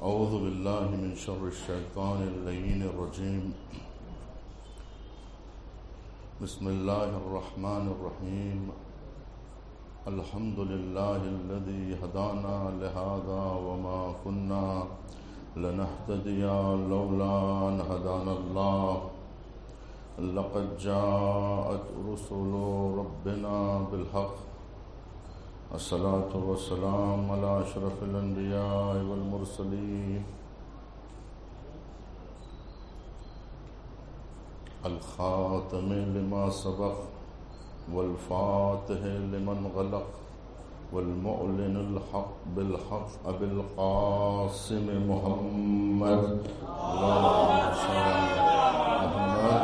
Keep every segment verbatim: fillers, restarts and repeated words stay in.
أعوذ بالله من شر الشيطان اللعين الرجيم. بسم الله الرحمن الرحيم. الحمد لله الذي هدانا لهذا وما كنا لنهتدي لولا أن هدانا الله. لقد جاءت رسل ربنا بالحق. الصلاة والسلام على أشرف الأنبياء والمرسلين الخاتم لما سبق والفاتح لمن غلق والمعلن الحق بالحق أبي القاسم محمد اللهم صل على محمد.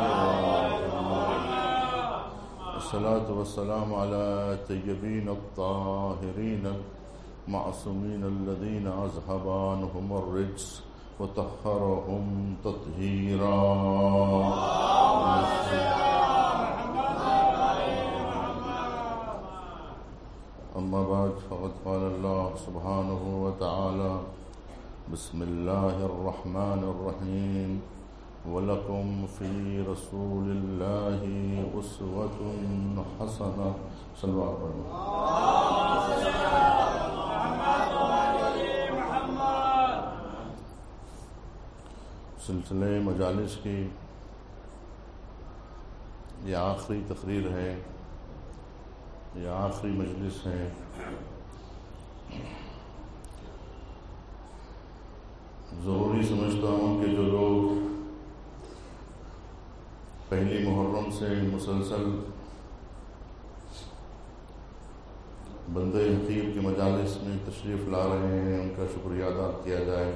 الصلاة والسلام على الطيبين الطاهرين المعصومين الذين أذهب عنهم الرجس وطهرهم تطهيرا. أما بعد فقد قال الله سبحانه وتعالى: بسم الله الرحمن الرحيم. وَلَكُمْ فِي رَسُولِ اللَّهِ أُسْوَةٌ حَسَنَةٌ. صلوا علی محمد. سلسلے مجالس کی یہ آخری تقریر ہے، یہ آخری مجلس ہے. ضروری سمجھتا ہوں کہ جو لوگ پہلی محرم سے مسلسل بندے حقیر کے مجالس میں تشریف لا رہے ہیں، ان کا شکریہ ادا کیا جائے.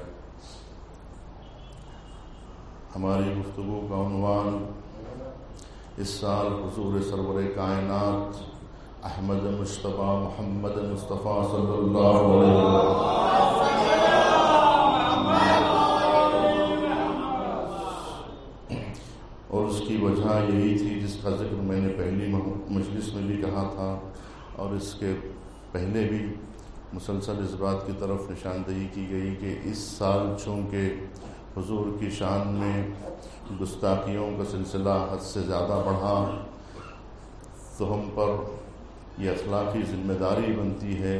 ہماری گفتگو کا عنوان اس سال حضور سرور کائنات احمد مجتبی محمد مصطفیٰ صلی اللہ علیہ وسلم اور اس کی وجہ یہی تھی جس کا ذکر میں نے پہلی مجلس میں بھی کہا تھا، اور اس کے پہلے بھی مسلسل اس بات کی طرف نشاندہی کی گئی کہ اس سال چونکہ حضور کی شان میں گستاخیوں کا سلسلہ حد سے زیادہ بڑھا، تو ہم پر یہ اخلاقی ذمہ داری بنتی ہے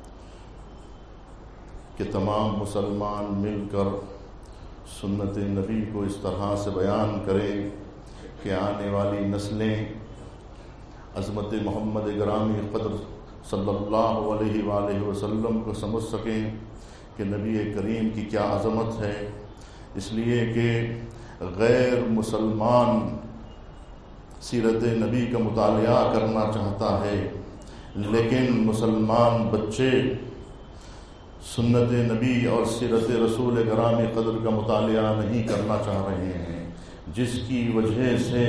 کہ تمام مسلمان مل کر سنت نبی کو اس طرح سے بیان کریں کہ آنے والی نسلیں عظمت محمد گرامی قدر صلی اللہ علیہ وآلہ وسلم کو سمجھ سکیں کہ نبی کریم کی کیا عظمت ہے. اس لیے کہ غیر مسلمان سیرت نبی کا مطالعہ کرنا چاہتا ہے، لیکن مسلمان بچے سنت نبی اور سیرت رسول گرامی قدر کا مطالعہ نہیں کرنا چاہ رہے ہیں، جس کی وجہ سے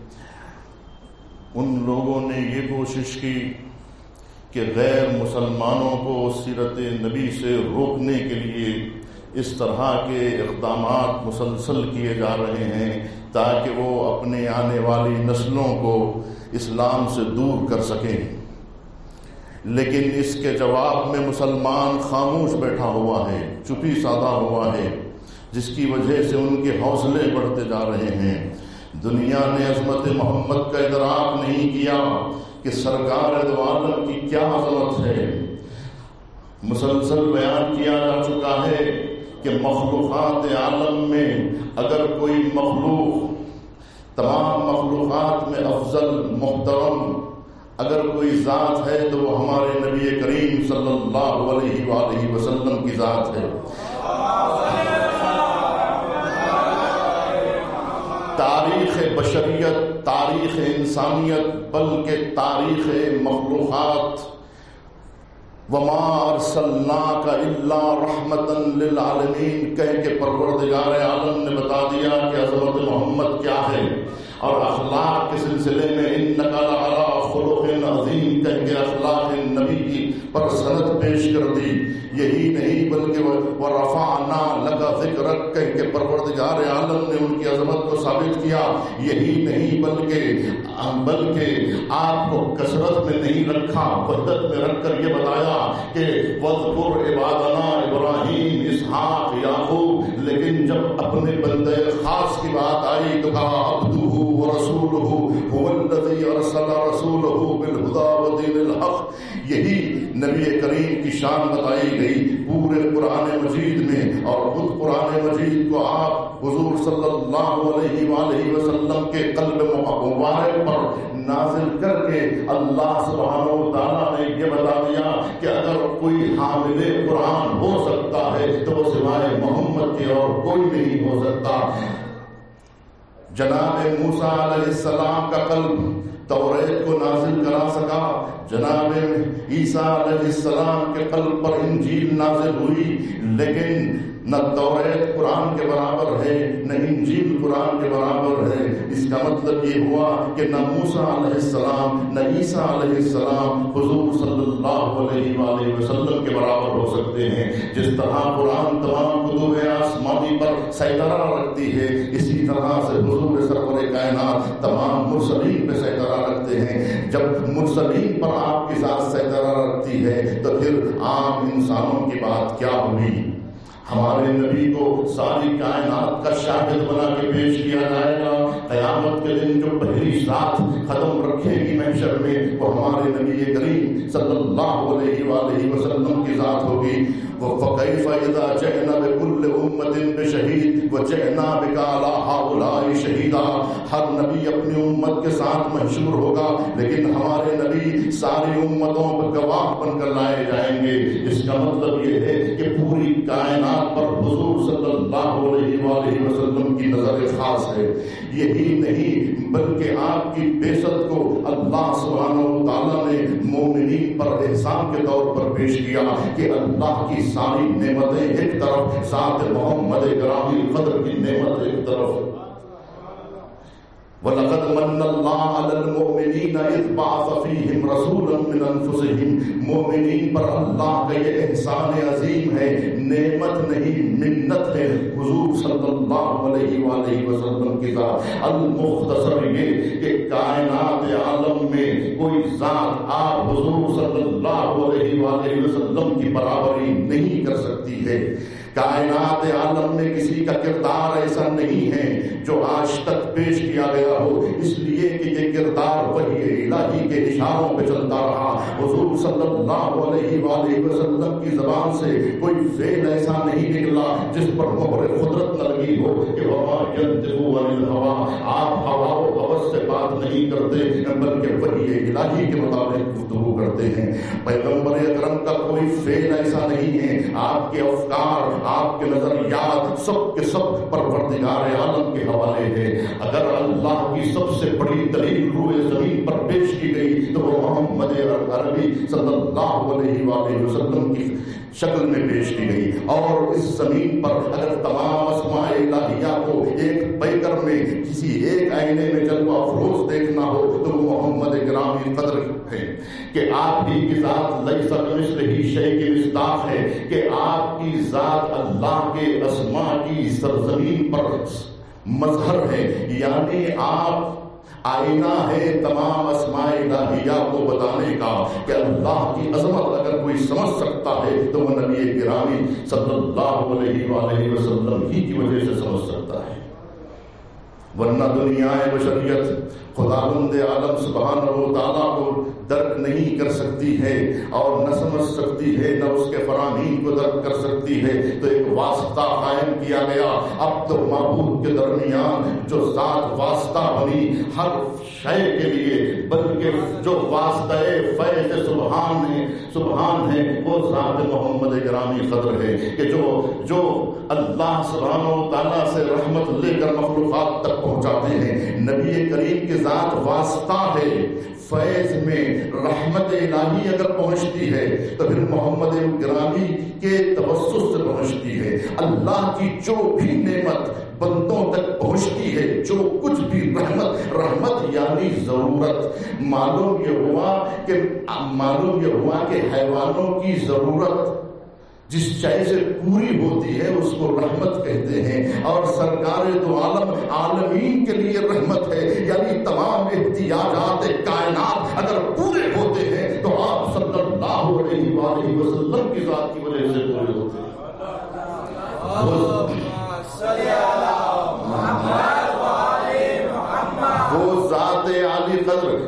ان لوگوں نے یہ کوشش کی کہ غیر مسلمانوں کو سیرت نبی سے روکنے کے لیے اس طرح کے اقدامات مسلسل کیے جا رہے ہیں تاکہ وہ اپنے آنے والی نسلوں کو اسلام سے دور کر سکیں. لیکن اس کے جواب میں مسلمان خاموش بیٹھا ہوا ہے، چپی سادہ ہوا ہے، جس کی وجہ سے ان کے حوصلے بڑھتے جا رہے ہیں. دنیا نے عظمت محمد کا ادراک نہیں کیا کہ سرکار دو عالم کی کیا عظمت ہے. مسلسل بیان کیا جا چکا ہے کہ مخلوقات عالم میں اگر کوئی مخلوق تمام مخلوقات میں افضل محترم اگر کوئی ذات ہے تو وہ ہمارے نبی کریم صلی اللہ علیہ وآلہ وسلم کی ذات ہے. تاریخ بشریت، تاریخ انسانیت، بلکہ تاریخ مخلوقات وما ارسلناک الا رحمتا للعالمین کہہ کے پروردگار عالم نے بتا دیا کہ عظمت محمد کیا ہے. اور اخلاق کے سلسلے میں انک لعلی خلق عظیم کہہ کے اخلاق نبی کی پر سند پیش کر دی. یہی نہیں بلکہ ورفعنا لک ذکرک کہہ کے پروردگار عالم نے ان کی عظمت کو ثابت کیا. یہی نہیں بلکہ بلکہ آپ کو کثرت میں نہیں رکھا، وحدت میں رکھ کر یہ بتایا کہ وَاذْكُرْ عِبَادَنَا ابراہیم، اسحاق، یعقوب، لیکن جب اپنے بندے خاص کی بات آئی تو کہا عبدہ ورسولہ هو الذی ارسل رسولہ بالہدی ودین الحق. یہی نبی کریم کی شان بتائی گئی پورے قرآن مجید میں. اور خود قرآن مجید کو آپ حضور صلی اللہ علیہ وآلہ وسلم کے قلب مبارک پر نازل کر کے اللہ سبحانہ و تعالیٰ نے یہ بتا دیا کہ اگر کوئی حامل قرآن ہو سکتا ہے تو وہ سوائے محمد کے اور کوئی نہیں ہو سکتا. جناب موسیٰ علیہ السلام کا قلب توریت کو نازل کرا سکا، جناب عیسیٰ علیہ السلام کے قلب پر انجیل نازل ہوئی، لیکن نہ توریت قرآن کے برابر ہے نہ انجیل قرآن کے برابر ہے. اس کا مطلب یہ ہوا کہ نہ موسیٰ علیہ السلام نہ عیسیٰ علیہ السلام حضور صلی اللہ علیہ وآلہ وسلم کے برابر ہو سکتے ہیں. جس طرح قرآن تمام کتب آسمانی پر سیطرہ رکھتی ہے، اسی طرح سے حضور سرور کائنات تمام مرسلین پہ سیطرہ رکھتے ہیں. جب مرسلین پر آپ کی ذات سیطرہ رکھتی ہے تو پھر عام انسانوں کی بات کیا ہوگی. ہمارے نبی کو ساری کائنات کا شاہد بنا کے پیش کیا جائے گا. قیامت کے دن جو پہلی ذات قدم رکھے گی محشر میں وہ ہمارے نبی کریم صلی اللہ علیہ وآلہ وسلم کی ذات ہوگی. فَكَيْفَ إِذَا جِئْنَا بِكُلِّ أُمَّةٍ بِشَهِيدٍ وَجِئْنَا بِكَ عَلَىٰ هَٰؤُلَاءِ شَهِيدًا. ہر نبی اپنی امت کے ساتھ محشور ہوگا، لیکن ہمارے نبی ساری امتوں پر گواہ بن کر لائے جائیں گے. اس کا مطلب یہ ہے کہ پوری کائنات پر حضور صلی اللہ علیہ وآلہ وسلم کی نظر خاص ہے. یہی نہیں بلکہ آپ کی بعثت کو اللہ سبحانہ و تعالیٰ نے مومنین پر احسان کے طور پر پیش کیا کہ اللہ کی ساری نعمتیں ایک طرف، ذات محمد گرامی قدر کی نعمت ایک طرف. وَلَقَدْ مَنَّ اللَّهُ عَلَى الْمُؤْمِنِينَ إِذْ بَعَثَ فِيهِمْ رَسُولًا مِّنْ أَنفُسِهِمْ. مومنین پر اللہ کا یہ احسان عظیم ہے، نعمت نہیں منت ہے. حضور صلی اللہ علیہ وآلہ وسلم کی ذات. المختصر یہ کہ کائنات عالم میں کوئی ذات آپ حضور صلی اللہ علیہ وآلہ وسلم کی برابری نہیں کر سکتی ہے. کائنات عالم میں کسی کا کردار ایسا نہیں ہے جو آج تک پیش کیا گیا ہو، اس لیے کہ یہ کردار وحی الہی کے اشاروں پہ چلتا رہا. حضور صلی اللہ علیہ وآلہ وسلم کی زبان سے کوئی فعل ایسا نہیں نکلا جس پر مہر قدرت نہ لگی ہو کہ وما ينطق عن الهوى. آپ ہوا و ہوس سے بات نہیں کرتے بلکہ وحی الہی کے مطابق گفتگو کرتے ہیں. پیغمبر اکرم کا کوئی فعل ایسا نہیں ہے، آپ کے افکار، آپ کے نظریات سب کے سب پروردگار عالم کے حوالے ہے. اگر اللہ کی سب سے بڑی دلیل روئے زمین پر پیش کی گئی تو وہ محمد عربی صلی اللہ علیہ وآلہ وسلم کی شکل میں پیش کی گئی. اور اس زمین پر اگر تمام اسماء الہیہ کو ایک بیکر میں کسی ایک آئینے میں جلوہ افروز دیکھنا ہو تو وہ محمد گرامی قدر ہے کہ آپ ہی کی ذات لیس کمثلہ شیء کی مصداق ہے کہ آپ کی ذات اللہ کے اسماء کی سرزمین پر مظہر ہے. یعنی آپ آئینہ ہے تمام اسماء الہیہ کو بتانے کا کہ اللہ کی عظمت اگر کوئی سمجھ سکتا ہے تو وہ نبی گرامی صلی اللہ علیہ وآلہ وسلم ہی کی وجہ سے سمجھ سکتا ہے. ورنہ دنیا بشریت خداوند عالم سبحانہ و تعالیٰ کو درک نہیں کر سکتی ہے اور نہ سمجھ سکتی ہے، نہ اس کے فرامین کو درک کر سکتی ہے. تو ایک واسطہ قائم کیا گیا. اب تو معبود کے درمیان جو ذات واسطہ بنی ہر شے کے لیے، بلکہ جو واسطہ فیض سبحان ہے سبحان ہے وہ ذات محمد گرامی قدر ہے کہ جو جو اللہ سبحانہ و تعالیٰ سے رحمت لے کر مخلوقات تک پہنچاتے ہیں. نبی کریم کی ذات واسطہ ہے. فیض میں رحمت الہی اگر پہنچتی ہے تو پھر محمد گرامی کے توسط سے پہنچتی ہے. اللہ کی جو بھی نعمت بندوں تک پہنچتی ہے، جو کچھ بھی رحمت رحمت یعنی ضرورت. معلوم یہ ہوا کہ معلوم یہ ہوا کہ حیوانوں کی ضرورت جس چیز سے پوری ہوتی ہے اس کو رحمت کہتے ہیں، اور سرکار دو عالم عالمین کے لیے رحمت ہے. یعنی تمام احتیاجات کائنات اگر پورے ہوتے ہیں تو آپ صلی اللہ علیہ وآلہ وسلم کی ذات کی وجہ سے پورے ہوتے ہیں.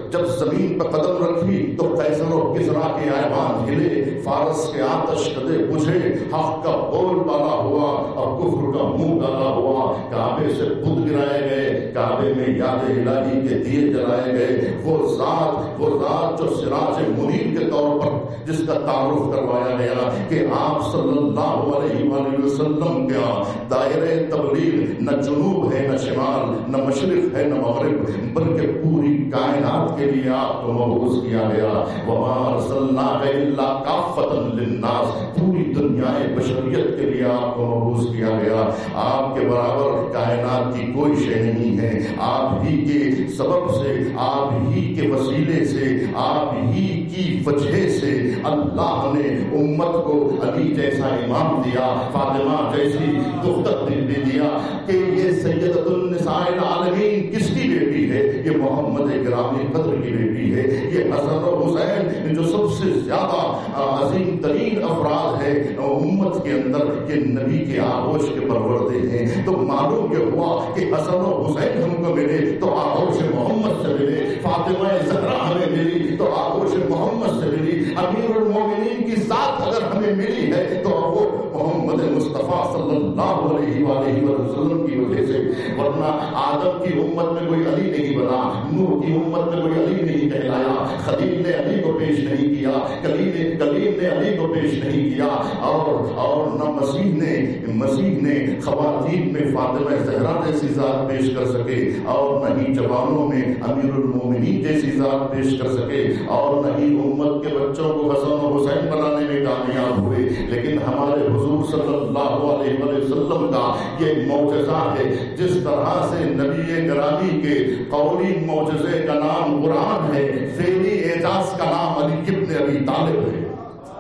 جب زمین پر قدم رکھی تو قیصر و کسریٰ کے ایوان ہلے، فارس کے آتش کدے بجھے، حق کا بول بالا ہوا اور کفر کا منہ ڈالا ہوا، کعبے سے بت گرائے گئے، کعبے میں یاد الہی کے دیے جلائے گئے۔ وہ ذات وہ ذات جو سراج منیر کے طور پر جس کا تعارف کروایا گیا کہ آپ صلی اللہ علیہ وآلہ وسلم کا دائرہ تبلیغ نہ جنوب ہے نہ شمال، نہ مشرق ہے نہ مغرب، بلکہ پوری کائنات کے لیے آپ کو مبعوث کیا گیا۔ وما ارسلناک الا کافۃ للناس، پوری دنیا بشریت کے لیے آپ کو مبعوث کیا گیا۔ آپ کے برابر کائنات کی کوئی شے نہیں ہے، آپ ہی کے سبب سے، آپ ہی کے وسیلے سے، آپ ہی کی وجہ سے اللہ نے امت کو علی جیسا امام دیا، فاطمہ جیسی دختر دے دیا کہ یہ سیدۃ النساء العالمین کس کی بیٹی ہے؟ یہ محمد گرامی قدر کی بیٹی ہے۔ یہ حسن و حسین جو سب سے زیادہ عظیم ترین افراد ہے امت کے اندر، یہ نبی کے آغوش کے پروردے ہیں۔ تو معلوم یہ ہوا کہ حسن و حسین ہم کو ملے تو آغوش محمد سے ملے، فاطمہ زہرا ہمیں ملی تو آغوش محمد سے ملی، امیر المومنین کی ذات اگر ہمیں ملی ہے تو وہ محمد مصطفیٰ صلی اللہ علیہ وآلہ وسلم کی وجہ سے، ورنہ آدم کی امت میں کوئی علی نہیں بنا، نوح کی امت میں کوئی علی نہیں کہلایا، خلیل نے علی کو پیش نہیں کیا، کلیم کلیم نے علی کو پیش نہیں کیا، اور اور نہ مسیح نے مسیح نے خواتین میں فاطمہ زہرا جیسی ذات پیش کر سکے، اور نہ ہی جوانوں میں امیر المومنین جیسی ذات پیش کر سکے، اور نہ ہی امت کے بچوں کو حسن و حسین بنانے میں کامیاب ہوئے۔ لیکن ہمارے حضور صلی اللہ علیہ وسلم کا یہ معجزہ ہے، جس طرح سے نبی گرامی کے قولی معجزے کا نام قرآن ہے، فعلی اعجاز کا نام علی ابن ابی طالب ہے۔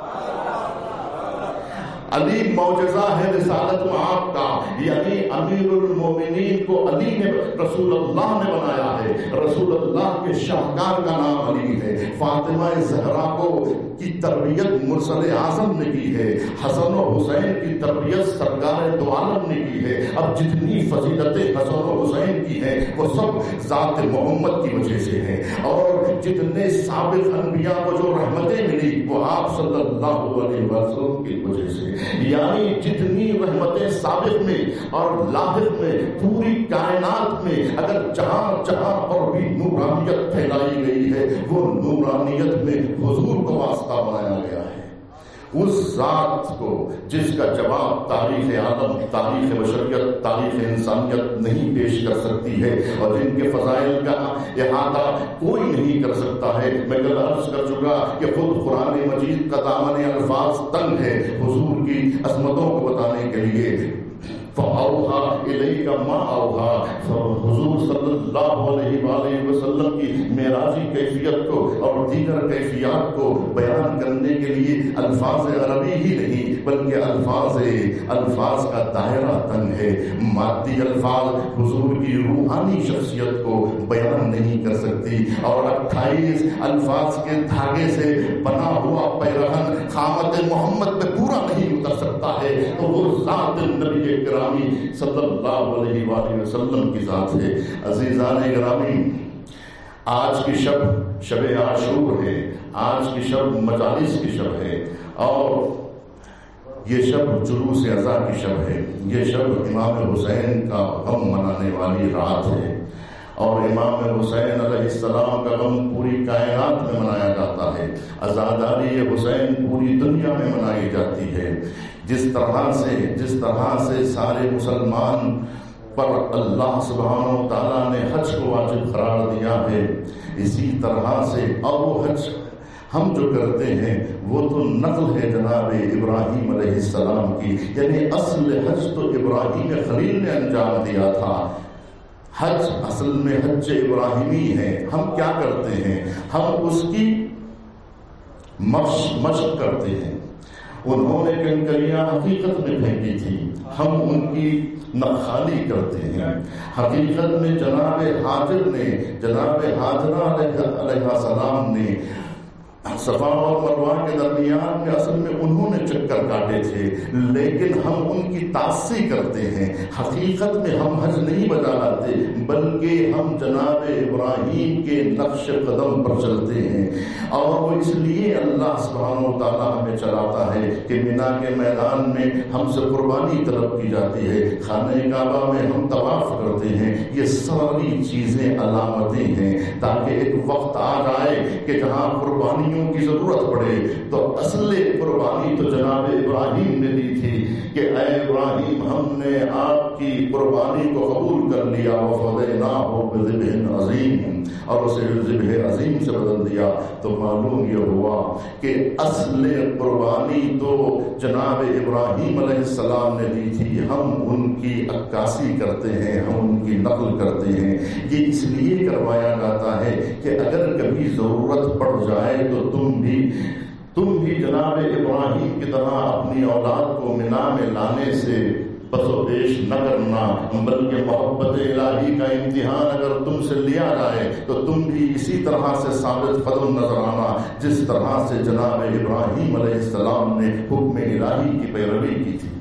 علی معجزہ ہے رسالت میں آپ کا، یعنی امیر المومنین کو علی نے رسول اللہ نے بنایا ہے، رسول اللہ کے شاہکار کا نام علی ہے۔ فاطمہ زہرا کو کی تربیت مرسل اعظم نے کی ہے، حسن و حسین کی تربیت سرکار دو عالم نے کی ہے۔ اب جتنی فضیلتیں حسن و حسین کی ہیں وہ سب ذات محمد کی وجہ سے ہیں، اور جتنے سابق انبیاء کو جو رحمتیں ملی وہ آپ صلی اللہ علیہ وسلم کی وجہ سے، یعنی جتنی رحمتیں سابق میں اور لاحق میں پوری کائنات میں اگر جہاں جہاں پر بھی نورانیت پھیلائی گئی ہے، وہ نورانیت میں حضور کو واسطہ بنایا گیا ہے۔ اس ذات کو جس کا جواب تاریخ عالم، تاریخ بشریت، تاریخ انسانیت نہیں پیش کر سکتی ہے، اور جن کے فضائل کا احاطہ کوئی نہیں کر سکتا ہے۔ میں کل عرض کر چکا کہ خود قرآن مجید کا دامن الفاظ تنگ ہے حضور کی عظمتوں کو بتانے کے لیے۔ فَأَوْحَىٰ إِلَيْكَ مَا أَوْحَىٰ، حضور صلی اللہ علیہ وآلہ وسلم کی معراجی کیفیت کو اور دیگر کیفیات کو بیان کرنے کے لیے الفاظ عربی ہی نہیں بلکہ الفاظ الفاظ کا دائرہ تنگ ہے۔ مادی الفاظ حضور کی روحانی شخصیت کو بیان نہیں کر سکتی، اور اٹھائیس الفاظ کے دھاگے سے بنا ہوا پیرہن خامت محمد پہ پورا نہیں اتر سکتا ہے، تو وہ ذات نبی کرام صلی اللہ علیہ وآلہ وسلم کی ذات ہے۔ عزیزان گرامی، آج کی شب شب عاشور ہے، آج کی شب مجالس کی شب ہے، اور یہ شب جلوس عزا کی شب ہے۔ یہ شب امام حسین کا غم منانے والی رات ہے، اور امام حسین علیہ السلام کا غم پوری کائنات میں منایا جاتا ہے۔ عزاداری حسین پوری دنیا میں منائی جاتی ہے۔ جس طرح سے جس طرح سے سارے مسلمان پر اللہ سبحانہ و تعالیٰ نے حج کو واجب قرار دیا ہے، اسی طرح سے اور وہ حج ہم جو کرتے ہیں وہ تو نقل ہے جناب ابراہیم علیہ السلام کی، یعنی اصل حج تو ابراہیم خلیل نے انجام دیا تھا۔ حج اصل میں حج ابراہیمی ہے۔ ہم کیا کرتے ہیں؟ ہم اس کی مشق مشق کرتے ہیں۔ انہوں نے کنکریاں حقیقت میں پھینکی تھی، ہم ان کی نخالی کرتے ہیں۔ حقیقت میں جناب حاجر نے جناب حاجرہ علیہ السلام نے صفا اور مروہ کے درمیان میں اصل میں انہوں نے چکر کاٹے تھے، لیکن ہم ان کی تعصی کرتے ہیں۔ حقیقت میں ہم حج نہیں بجا لاتے، بلکہ ہم جناب ابراہیم کے نقش قدم پر چلتے ہیں، اور وہ اس لیے اللہ سبحانہ و تعالیٰ ہمیں چلاتا ہے کہ مینا کے میدان میں ہم سے قربانی طلب کی جاتی ہے، خانہ کعبہ میں ہم طواف کرتے ہیں۔ یہ ساری چیزیں علامتیں ہیں تاکہ ایک وقت آ جائے کہ جہاں قربانیوں کی ضرورت پڑے تو اصل قربانی تو جناب ابراہیم نے دی تھی کہ اے ابراہیم ہم نے آپ کی قربانی کو قبول کر لیا، وفدیناہ بذبح عظیم، اور اسے ذبح عظیم سے بدل دیا۔ تو معلوم یہ ہوا کہ اصل قربانی تو جناب ابراہیم علیہ السلام نے دی تھی، ہم ان کی عکاسی کرتے ہیں، ہم ان کی نقل کرتے ہیں۔ یہ اس لیے کروایا جاتا ہے کہ اگر کبھی ضرورت پڑ جائے تو تم بھی تم بھی جناب ابراہیم کی طرح اپنی اولاد کو مینا میں لانے سے پس و پیش نہ کرنا، بلکہ محبت الہی کا امتحان اگر تم سے لیا جائے تو تم بھی اسی طرح سے ثابت قدم نظر آنا جس طرح سے جناب ابراہیم علیہ السلام نے حکم الہی کی پیروی کی تھی۔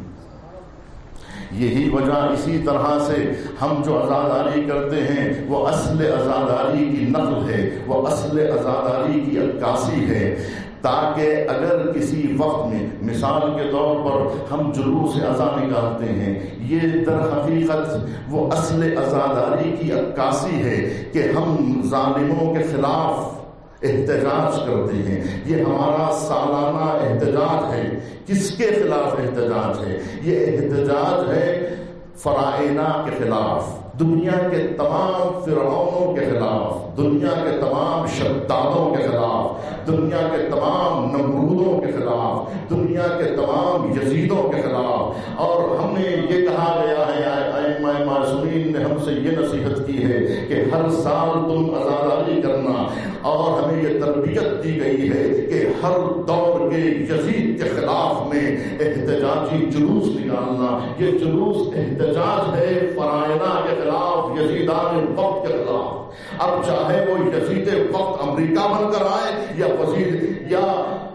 یہی وجہ، اسی طرح سے ہم جو عزاداری کرتے ہیں وہ اصل عزاداری کی نقل ہے، وہ اصل عزاداری کی عکاسی ہے، تاکہ اگر کسی وقت میں مثال کے طور پر ہم جلوس عزا نکالتے ہیں، یہ در حقیقت وہ اصل عزاداری کی عکاسی ہے کہ ہم ظالموں کے خلاف احتجاج کرتے ہیں۔ یہ ہمارا سالانہ احتجاج ہے۔ کس کے خلاف احتجاج ہے؟ یہ احتجاج ہے فرائض کے خلاف، دنیا کے تمام فرعونوں کے خلاف، دنیا کے تمام شدادوں کے خلاف، دنیا کے تمام نمرودوں کے خلاف، دنیا کے تمام یزیدوں کے خلاف۔ اور ہمیں یہ کہا گیا ہے، ائمہ معصومین نے ہم سے یہ نصیحت کی ہے کہ ہر سال تم عزاداری کرنا، اور ہمیں یہ تربیت دی گئی ہے کہ ہر دور کے یزید کے خلاف میں احتجاجی جلوس نکالنا۔ یہ جلوس احتجاج ہے فرائض کے خلاف، یزیدان وقت کے خلاف۔ اب چاہے وہ یزید وقت امریکہ بن کر آئے یا وزیر یا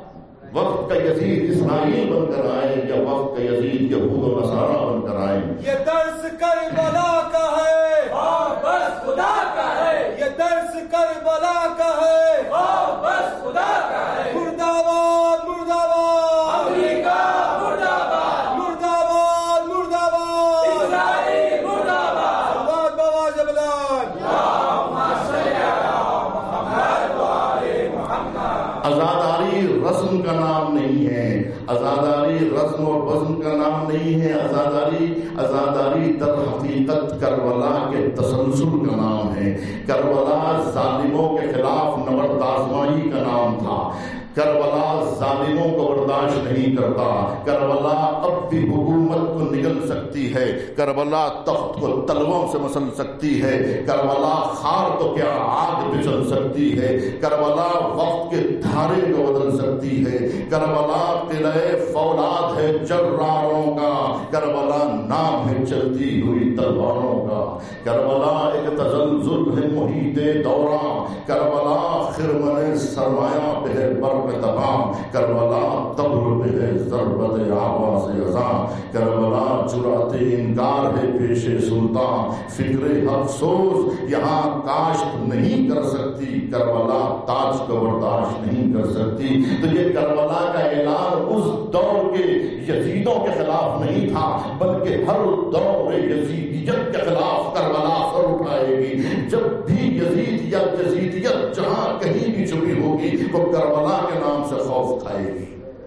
وقت کا یزید اسرائیل بن کر آئے یا وقت کا یزید یہود و نصارہ بن کر آئے، یہ درس کربلا کا ہے اور بس خدا کا ہے، یہ درس کربلا کا ہے اور بس خدا کا ہے۔ مرد آباد مرد آباد امریکہ، مرد آباد مرد آباد مرد آباد اسرائیل، مرد آباد آباد بابا جبلان، اللہم صل علی محمد و آل محمد۔ عزاداری رسم کا نام نہیں ہے، عزاداری رسم اور وزن کا نام نہیں ہے، عزاداری عزاداری در حقیقت کربلا کے تسلسل کا نام ہے۔ کربلا ظالموں کے خلاف نبرد آزمائی کا نام تھا۔ کربلا ظالموں کو برداشت نہیں کرتا، کربلا اب بھی حکومت کو نگل سکتی ہے، کربلا تخت کو تلووں سے مسل سکتی ہے، کربلا خار تو کیا آگ پہ چل سکتی ہے، کربلا وقت کے دھارے کو بدل سکتی ہے، کربلا قلعہ فولاد ہے جراروں کا، کربلا نام ہے چلتی ہوئی تلواروں کا، کربلا ایک تزلزل ہے محیط دوراں، کربلا خرمن سرمایہ پہ ہے برق تمام، کربلا تبر پہ ہے ضربت آواز اذاں، کربلا جرات انکار ہے پیش سلطان، فکر افسوس یہاں کاشت نہیں کر سکتی، کربلا تاج کو برداشت نہیں کر سکتی۔ تو یہ کربلا کا اعلان اس دور کے یزیدوں کے خلاف نہیں تھا، بلکہ ہر دور یزیدیت کے خلاف کربلا سر اٹھائے گی۔ جب بھی یزید یا یزیدیت جہاں کہیں بھی چھپی ہوگی وہ کربلا کے نام سے خوف کھائے گی۔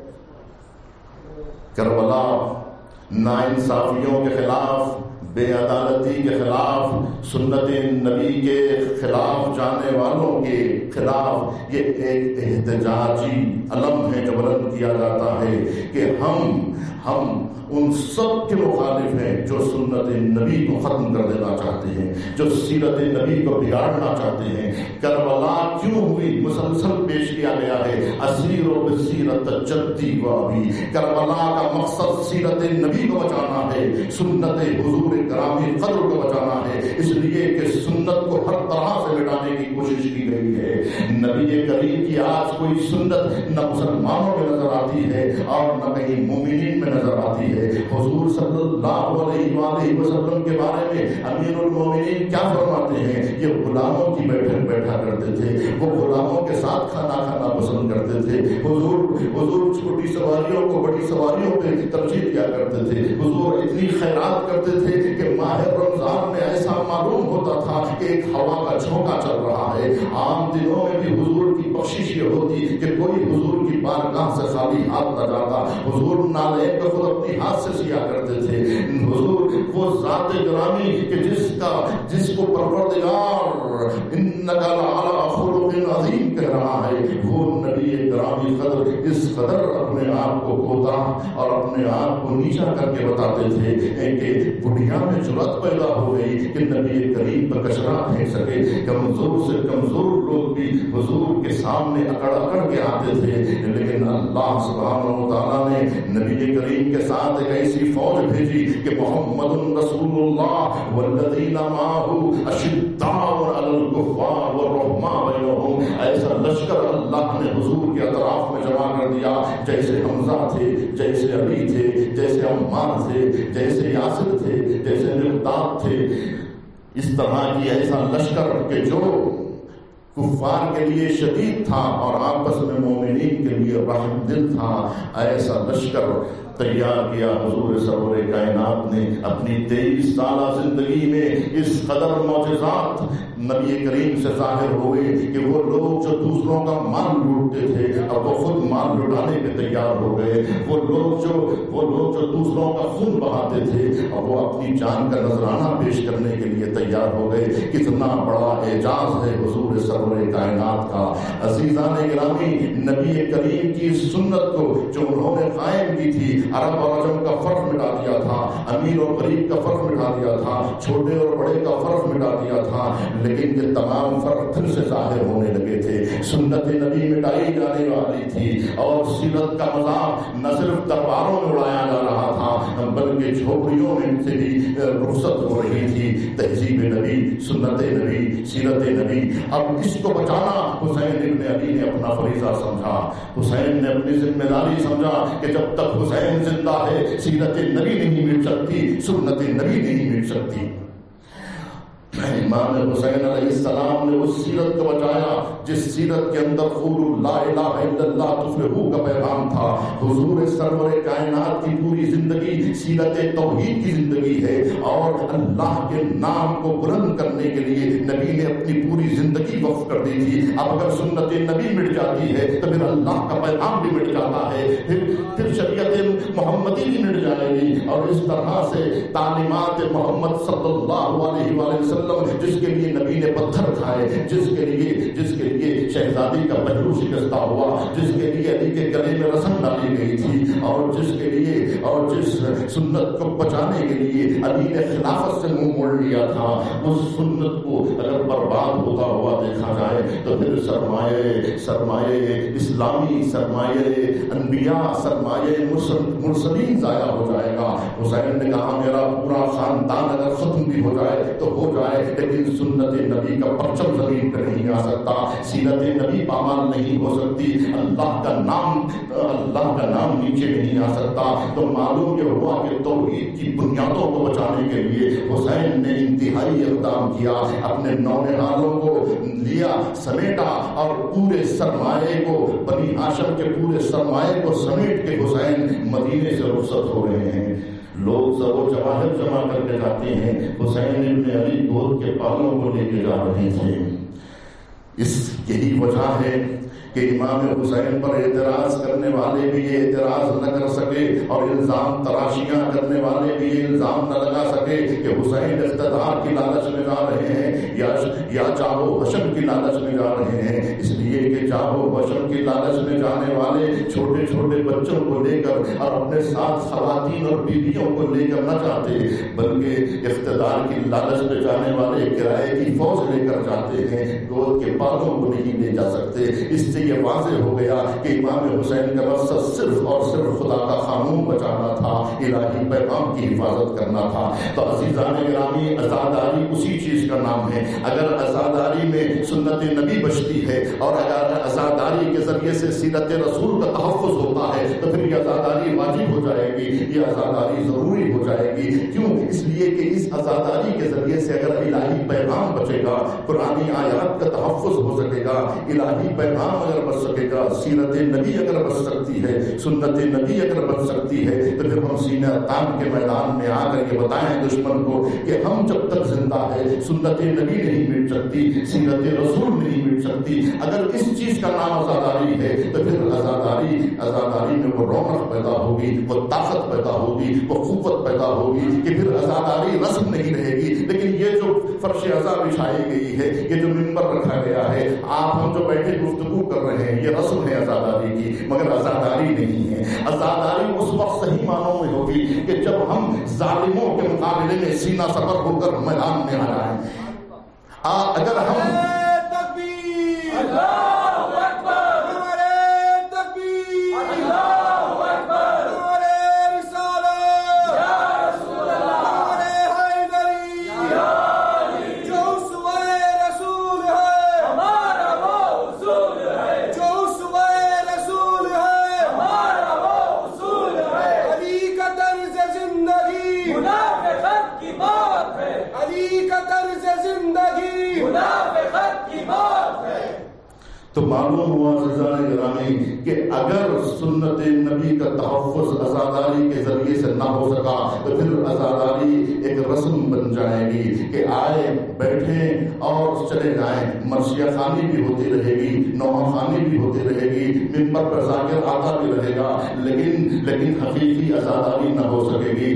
کربلا ناانصافیوں کے خلاف، بے عدالتی کے خلاف، سنت نبی کے خلاف جانے والوں کے خلاف یہ ایک احتجاجی علم ہے جو بلند کیا جاتا ہے کہ ہم ہم ان سب کے مخالف ہیں جو سنت نبی کو ختم کر دینا چاہتے ہیں، جو سیرت نبی کو بگاڑنا چاہتے ہیں۔ کربلا کیوں ہوئی مسلسل پیش کیا گیا ہے، اسیر و بصیرت جدی و ابی۔ کربلا کا مقصد سیرت نبی کو بچانا ہے، سنت حضور گرامی قدر کو بچانا ہے، اس لیے کہ سنت کو ہر طرح سے مٹانے کی کوشش کی گئی ہے۔ نبی کریم کی یہ آج کوئی سنت نہ مسلمانوں میں نظر آتی ہے اور نہ کہیں مومنین میں نظر آتی ہے۔ حضور صلی اللہ علیہ وآلہ وسلم کے بارے میں امیر المومنین کیا فرماتے ہیں؟ یہ غلاموں کی بیٹھک بیٹھا کرتے تھے، وہ غلاموں کے ساتھ کھانا کھانا پسند کرتے تھے۔ حضور حضور چھوٹی سواریوں کو بڑی سواریوں پہ ترجیح دیا کرتے تھے۔ حضور اتنی خیرات کرتے تھے کہ ماہ رمضان میں ایسا معلوم ہوتا تھا کہ ایک ہوا کا جھونکا چل رہا ہے۔ عام دنوں میں بھی حضور کی بخشش یہ ہوتی کہ کوئی حضور کی بارگاہ سے خالی ہاتھ نہ جاتا۔ حضور نالین کو خود اپنی ہاتھ سے سیا کرتے تھے۔ حضور وہ ذات گرامی کہ جس کا جس کو پروردگار انک لعلی خلق عظیم کہہ رہا ہے، وہ نبی گرامی قدر اس قدر اپنے آپ کو کھوتا اور اپنے آپ کو نیچا کر کے بتاتے تھے کہ بڑھیا میں جرأت پیدا ہو گئی کہ نبی کریم پر کچرا پھینک سکے۔ کمزور سے کمزور لوگ بھی حضور کے سامنے اکڑ اکڑ کے آتے تھے، لیکن اللہ سبحانہ و تعالیٰ نے نبی کریم کے ساتھ ایک ایسی فوج بھیجی کہ محمد رسول اللہ والذین معہ اشداء علی الکفار والرحماء بینہم، ایسا لشکر اللہ نے حضور کے اطراف میں جمع کر دیا، جیسے حمزہ تھے، جیسے علی تھے، جیسے عمار تھے، جیسے یاسر تھے، جیسے مقداد تھے۔ اس طرح کی ایسا لشکر کہ جو کفار کے لیے شدید تھا اور آپس میں مومنین کے لیے رحم دل تھا، ایسا لشکر تیار کیا حضور سرور کائنات نے اپنی تیئیس سالہ زندگی میں۔ اس قدر معجزات نبی کریم سے ظاہر ہوئے کہ وہ لوگ جو دوسروں کا مال لوٹتے تھے اب وہ خود مال لٹانے کے تیار ہو گئے۔ وہ لوگ جو وہ لوگ جو دوسروں کا خون بہاتے تھے اب وہ اپنی جان کا نذرانہ پیش کرنے کے لیے تیار ہو گئے۔ کتنا بڑا اعجاز ہے حضور سرور کائنات کا۔ عزیزان گرامی، نبی کریم کی اس سنت کو جو انہوں نے قائم کی تھی، عرب اور عجم کا فرق مٹا دیا تھا، امیر اور غریب کا فرق مٹا دیا تھا، چھوٹے اور بڑے کا فرق مٹا دیا تھا، لیکن یہ تمام فرق پھر سے ظاہر ہونے لگے تھے۔ سنت نبی مٹائی جانے والی تھی اور سیرت کا مذاق نہ صرف درباروں میں اڑایا جا رہا تھا بلکہ جھوپڑیوں میں سے بھی رخصت ہو رہی تھی۔ تہذیب نبی، سنت نبی، سیرت نبی، اب اس کو بچانا حسین ابن علی نے اپنا فریضہ سمجھا۔ حسین نے اپنی ذمہ داری سمجھا کہ جب تک حسین زندہ ہے سیرت نبی نہیں مٹ سکتی، سنت نبی نہیں مٹ سکتی۔ امام حسین علیہ السلام نے اس سیرت کو بچایا جس سیرت کے اندر قولوا لا الہ الا اللہ تفلحوا کا پیغام تھا۔ حضور سرور کائنات کی پوری زندگی سیرت توحید کی زندگی ہے اور اللہ کے نام کو بلند کرنے کے لیے نبی نے اپنی پوری زندگی وقف کر دی تھی۔ اب اگر سنت نبی مٹ جاتی ہے تو پھر اللہ کا پیغام بھی مٹ جاتا ہے، پھر پھر شریعت محمدی بھی مٹ جائے گی۔ اور اس طرح سے تعلیمات محمد صلی اللہ علیہ وآلہ وسلم جس کے لیے نبی نے پتھر کھائے، جس کے لیے جس کے لیے شہزادی کا پہلو شکستہ ہوا، جس کے لیے علی کے گلے میں رسم ڈالی گئی تھی اور جس کے لیے اور جس سنت کو بچانے کے لیے علی نے خلافت سے منہ موڑ لیا تھا، اس سنت کو اگر برباد ہوتا ہوا دیکھا جائے تو پھر سرمایہ سرمایہ اسلامی، سرمایہ انبیاء، سرمایہ مرسلین ضائع ہو جائے گا۔ حسین نے کہا میرا پورا خاندان اگر ختم بھی ہو جائے تو ہو جائے، لیکن سنت نبی کا پرچم زمین پہ نہیں آ سکتا، سیرت نبی پامال نہیں ہو سکتی، اللہ کا نام اللہ کا نام نیچے نہیں آ سکتا۔ تو معلوم یہ ہوا کہ توحید کی بنیادوں کو بچانے کے لیے حسین نے انتہائی اقدام کیا، اپنے نونہالوں کو لیا، سمیٹا اور پورے سرمایہ کو، بنی ہاشم کے پورے سرمایہ کو سمیٹ کے حسین مدینے سے رخصت ہو رہے ہیں۔ لوگ سب و جواہر جمع کر کے جاتے ہیں، حسین ابن علی گود کے پالوں کو لے کے جا رہے تھے۔ اس یہی وجہ ہے کہ امام حسین پر اعتراض کرنے والے بھی یہ اعتراض نہ کر سکے اور الزام تراشیاں کرنے والے بھی یہ الزام نہ لگا سکے کہ حسین اقتدار کی لالچ میں جا رہے ہیں یا یا چاہو حشم کی لالچ میں جا رہے ہیں، اس لیے کہ چاہو حشم کی لالچ میں جانے والے چھوٹے چھوٹے بچوں کو لے کر اور اپنے ساتھ خواتین اور بیویوں کو لے کر نہ جاتے، بلکہ اقتدار کی لالچ میں جانے والے کرائے کی فوج لے کر جاتے ہیں، گود کے پالوں کو نہیں لے جا سکتے۔ اس سے یہ واضح ہو گیا کہ امام حسین کا مقصد صرف اور صرف خدا کا قانون بچانا تھا، الہی پیغام کی حفاظت کرنا تھا۔ تو عزیزان گرامی، عزاداری اسی چیز کا نام ہے۔ اگر اگر عزاداری میں سنت نبی بچتی ہے اور اگر عزاداری کے ذریعے سے سیرت رسول کا تحفظ ہوتا ہے تو پھر یہ عزاداری واجب ہو جائے گی، یہ عزاداری ضروری ہو جائے گی۔ کیوں؟ اس لیے کہ اس عزاداری کے ذریعے سے اگر الہی پیغام بچے گا، قرآنی آیات کا تحفظ ہو سکے گا، الہی پیغام اگر بچ سکے گا، سیرت نبی اگر بچ سکتی ہے، سنت نبی اگر بچ سکتی ہے، تو پھر ہم سینہ تان کے میدان میں آ کر یہ بتائیں دشمن کو کہ ہم جب تک زندہ ہے سنت نبی نہیں مٹ سکتی، سیرت رسول نہیں مٹ سکتی۔ اگر اس چیز کا نام عزاداری ہے تو پھر عزاداری عزاداری میں وہ رونق پیدا ہوگی، وہ طاقت پیدا ہوگی، وہ قوت پیدا ہوگی کہ پھر عزاداری رسم نہیں رہے گی۔ لیکن یہ جو فرش عزا بچھائی گئی ہے، یہ جو منبر رکھا گیا ہے، آپ ہم جو بیٹھے گفتگو کر رہے ہیں، یہ رسم ہے عزاداری کی، مگر عزاداری نہیں ہے۔ عزاداری اس وقت صحیح معنوں میں ہوگی کہ جب ہم ظالموں کے مقابلے میں سینہ سپر ہو کر میدان میں آ جائیں۔ اگر ہم تکبیر، اللہ اکبر، نعرہ تکبیر، اللہ اکبر، نعرہ رسالت، یا رسول اللہ، نعرہ حیدری، یا علی، جو اسوہ رسول ہے ہمارا وہ اصول ہے، جو اسوہ رسول ہے ہمارا وہ اصول ہے، علی کا طرز زندگی منافقت کی بات ہے، علی کا طرز زندگی منافقت کی بات ہے۔ تو معلوم ہوا عزیزان گرامی کہ اگر سنت نبی کا تحفظ عزاداری کے ذریعے سے نہ ہو سکا تو پھر عزاداری ایک رسم بن جائے گی کہ آئے بیٹھے اور چلے جائیں، مرثیہ خوانی بھی ہوتی رہے گی، نوحہ خوانی بھی ہوتی رہے گی، منبر پر ذاکر آتا بھی رہے گا، لیکن لیکن حقیقی عزاداری نہ ہو سکے گی۔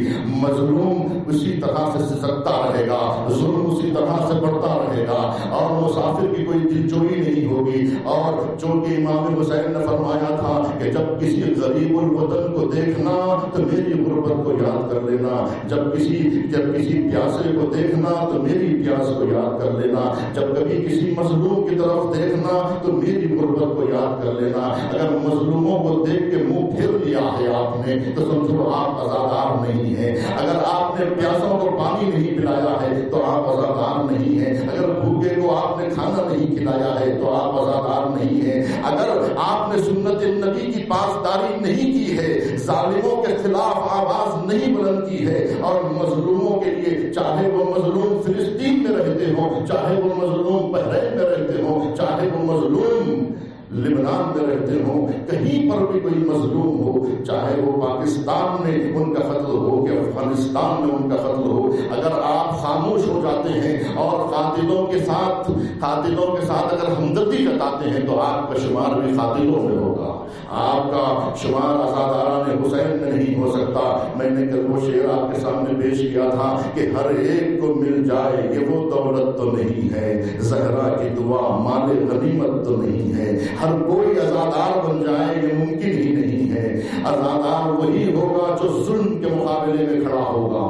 مظلوم اسی طرح سے سسکتا رہے گا، ظلم اسی طرح سے بڑھتا رہے گا، اور مسافر کی کوئی دلجوئی نہیں ہوگی۔ اور جو کہ امام حسین نے فرمایا تھا کہ جب کسی غریب الوطن کو دیکھنا تو میری غربت کو یاد کر لینا، جب کسی جب کسی پیاسے کو دیکھنا تو میری پیاس کو یاد کر لینا، جب کبھی کسی مظلوم کی طرف دیکھنا تو میری غربت کو یاد کر لینا۔ اگر مظلوموں کو دیکھ کے منہ پھیر لیا ہے آپ نے تو سمجھو آپ عزادار نہیں ہیں۔ اگر آپ نے پیاسوں کو پانی نہیں پلایا ہے تو آپ عزادار نہیں ہیں۔ اگر بھوکے کو آپ نے کھانا نہیں کھلایا ہے تو آپ عزادار نہیں ہے۔ اگر آپ نے سنت النبی کی پاسداری نہیں کی ہے، ظالموں کے خلاف آواز نہیں بلند کی ہے، اور مظلوموں کے لیے، چاہے وہ مظلوم فلسطین میں رہتے ہوں، چاہے وہ مظلوم بحرین میں رہتے ہوں، چاہے وہ مظلوم لبنان میں رہتے ہوں، کہیں پر بھی کوئی مظلوم ہو، چاہے وہ پاکستان میں ان کا قتل ہو کہ افغانستان میں ان کا قتل ہو، اگر آپ خاموش ہو جاتے ہیں اور قاتلوں کے ساتھ قاتلوں کے ساتھ اگر ہمدردی جتاتے ہیں تو آپ کا شمار بھی قاتلوں میں ہوگا، آپ کا شمار عزاداران حسین میں نہیں ہو سکتا۔ میں نے کل وہ شعر آپ کے سامنے پیش کیا تھا کہ ہر ایک کو مل جائے یہ وہ دولت تو نہیں ہے، زہرا کی دعا مال غنیمت تو نہیں ہے، ہر کوئی عزادار بن جائے یہ ممکن ہی نہیں ہے۔ عزادار وہی ہوگا جو ظلم کے مقابلے میں کھڑا ہوگا،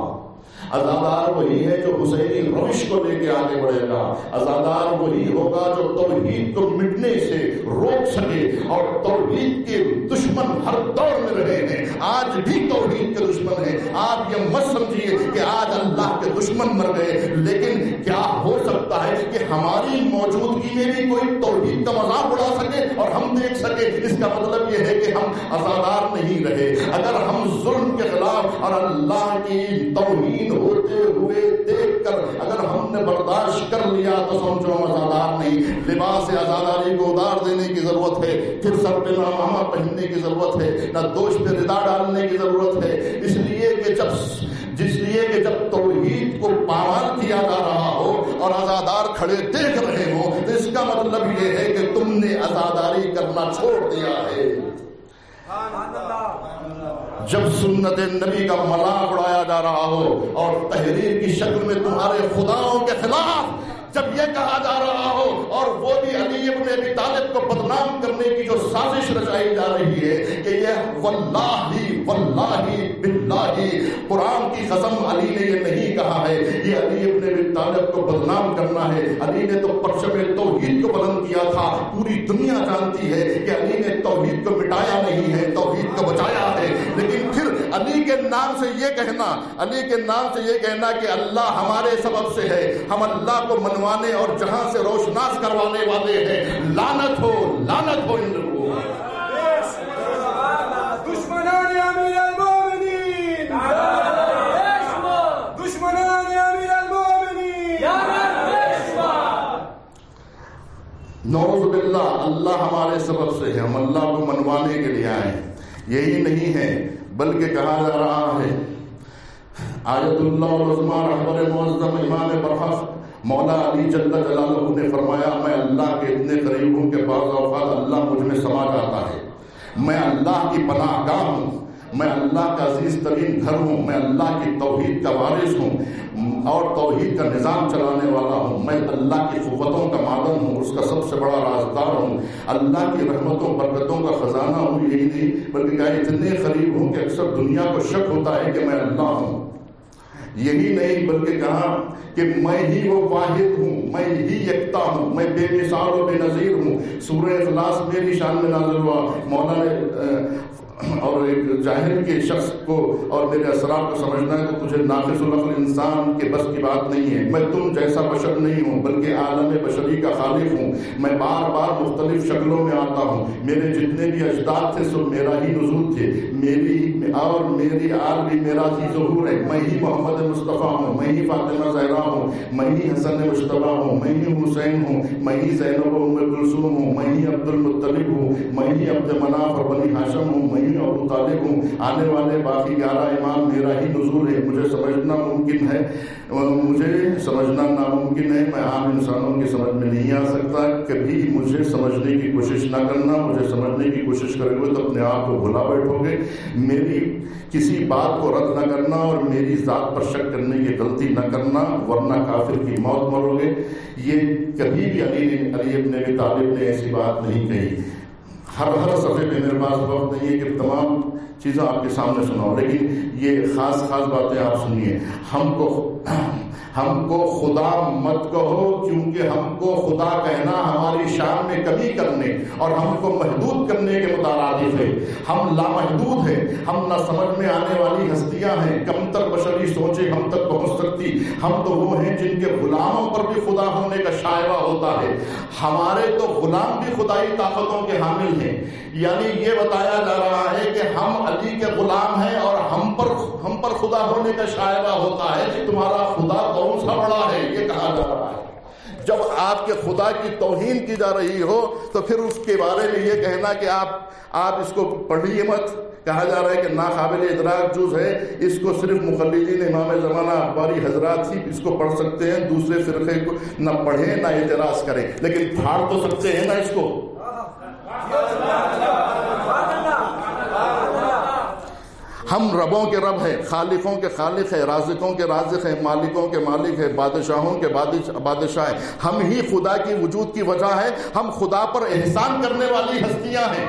عزادار وہی ہے جو حسینی روش کو لے کے آگے بڑھے گا، عزادار وہی ہوگا جو توحید کو مٹنے سے روک سکے، اور توحید کے دشمن ہر دور میں رہے ہیں، آج بھی توحید کے دشمن ہیں۔ آپ یہ مت سمجھیے کہ آج اللہ کے دشمن مر گئے، لیکن کیا ہو سکتا ہے کہ ہماری موجودگی میں بھی کوئی توحید کا مذاق اڑا سکے اور ہم دیکھ سکے؟ اس کا مطلب یہ ہے کہ ہم عزادار نہیں رہے۔ اگر ہم ظلم کے خلاف اور اللہ کی توہین ہوتے ہوئے دیکھ کر اگر ہم نے برداشت کر لیا تو سمجھو ہم عزادار نہیں۔ لباس عزاداری کو اتار دینے کی ضرورت ہے، پھر سر پہ نامہ پہننے کی ضرورت ہے، نہ دوش پہ ردا ڈالنے کی ضرورت ہے، اس لیے کہ جب جس لیے کہ جب توحید کو پامال کیا جا رہا ہو اور عزادار کھڑے دیکھ رہے ہو تو اس کا مطلب یہ ہے کہ تم نے عزاداری کرنا چھوڑ دیا ہے۔ جب سنت نبی کا مذاق اڑایا جا رہا ہو اور تحریر کی شکل میں تمہارے خداؤں کے خلاف جب یہ کہا جا رہا ہو، اور وہ بھی علی ابن ابی طالب کو بدنام کرنے کی جو سازش رچائی جا رہی ہے کہ یہ واللہ واللہ باللہ، قرآن کی قسم علی نے یہ نہیں کہا ہے، یہ علی ابن ابی طالب کو بدنام کرنا ہے۔ علی نے تو پرچم توحید کو بلند کیا تھا، پوری دنیا جانتی ہے کہ علی نے توحید کو مٹایا نہیں ہے، توحید کو بچایا ہے۔ لیکن پھر علی کے نام سے یہ کہنا، علی کے نام سے یہ کہنا کہ اللہ ہمارے سبب سے ہے، ہم اللہ کو منوانے اور جہاں سے روشناس کروانے والے ہیں، لعنت ہو لعنت ہو ان لوگوں۔ دشمنان امیر المومنین، دشمنان امیر المومنین، نعوذ باللہ، اللہ ہمارے سبب سے ہے، ہم اللہ کو منوانے کے لیے آئے ہیں۔ یہی نہیں ہے بلکہ کہا جا رہا ہے، آیت اللہ العظمیٰ رہبر معظم امام برحق مولا علی جل جلالہ نے فرمایا، میں اللہ کے اتنے قریب ہوں کہ بعض اوقات اللہ مجھ میں سما جاتا ہے، میں اللہ کی پناہ گاہ ہوں، میں اللہ کا عزیز ترین گھر ہوں، میں اللہ کی توحید کا وارث ہوں اور توحید کا نظام چلانے والا ہوں، میں اللہ کی قوتوں کا معدن ہوں، اس کا سب سے بڑا رازدار ہوں، اللہ کی رحمتوں برکتوں کا خزانہ ہوں۔ یہی نہیں بلکہ کہ اتنے قریب ہوں کہ اکثر دنیا کو شک ہوتا ہے کہ میں اللہ ہوں۔ یہی نہیں بلکہ کہا کہ میں ہی وہ واحد ہوں، میں ہی یکتا ہوں، میں بے مثال و بے نظیر ہوں۔ سورہ اخلاص میری شان میں نازل ہوا، مولا نے اور ایک جاہل کے شخص کو اور میرے اسرار کو سمجھنا ہے تو تجھے ناقص العقل انسان کے بس کی بات نہیں ہے، میں تم جیسا بشر نہیں ہوں بلکہ عالم بشری کا خالق ہوں، میں بار بار مختلف شکلوں میں آتا ہوں، میرے جتنے بھی اجداد تھے سب میرا ہی نزول تھے، میری اور میری آل بھی میرا ہی ظہور ہے، میں ہی محمد مصطفیٰ ہوں، میں ہی فاطمہ زہرا ہوں، میں ہی حسن مجتبیٰ ہوں، میں ہی حسین ہوں، میں ہی زینب و ام کلثوم ہوں، میں ہی عبد المطلب ہوں، میں ہی عبد مناف اور بنی ہاشم ہوں، میں ابو طالب ہوں، آنے والے باقی گیارہ امام میرا ہی نزول ہے۔ مجھے سمجھنا ممکن ہے، مجھے سمجھنا ناممکن ہے، میں عام انسانوں کی سمجھ میں نہیں آ سکتا۔ کبھی مجھے سمجھنے کی کوشش نہ کرنا، مجھے سمجھنے کی کوشش کرو گے تو اپنے آپ کو بھلا بیٹھو گے، میری کسی بات کو رد نہ کرنا اور میری ذات پر شک کرنے کی غلطی نہ کرنا ورنہ کافر کی موت مرو گے۔ یہ کبھی بھی علی علی ابن ابی طالب نے ایسی بات نہیں کہی۔ ہر ہر صفحے پہ میرے پاس وقت نہیں ہے کہ تمام چیزیں آپ کے سامنے سناؤ، لیکن یہ خاص خاص باتیں آپ سنیے۔ ہم کو ہم کو خدا مت کہو کیونکہ ہم کو خدا کہنا ہماری شان میں کمی کرنے اور ہم کو محدود کرنے کے مترادف ہے۔ ہم لامحدود ہیں، ہم نہ سمجھ میں آنے والی ہستیاں ہیں، کم تر بشری سوچیں ہم تک پہنچ سکتی۔ ہم تو وہ ہیں جن کے غلاموں پر بھی خدا ہونے کا شائبہ ہوتا ہے، ہمارے تو غلام بھی خدائی طاقتوں کے حامل ہیں۔ یعنی یہ بتایا جا رہا ہے کہ ہم علی کے غلام ہیں اور ہم پر ہم پر خدا ہونے کا شائبہ ہوتا ہے، تمہارا خدا کون سا بڑا ہے، یہ کہا جا رہا ہے۔ جب آپ کے خدا کی توہین کی جا رہی ہو تو پھر اس کے بارے میں یہ کہنا کہ آپ آپ اس کو پڑھیے مت، کہا جا رہا ہے کہ ناقابل ادراک جز ہے، اس کو صرف مخلدین امام زمانہ اخباری حضرات ہی اس کو پڑھ سکتے ہیں، دوسرے فرقے کو نہ پڑھیں نہ اعتراض کریں، لیکن پھاڑ تو سکتے ہیں نا اس کو۔ ہم ربوں کے رب ہیں، خالقوں کے خالق ہیں، رازقوں کے رازق ہیں، مالکوں کے مالک ہیں، بادشاہوں کے بادشاہ ہیں، ہم ہی خدا کی وجود کی وجہ ہے، ہم خدا پر احسان کرنے والی ہستیاں ہیں،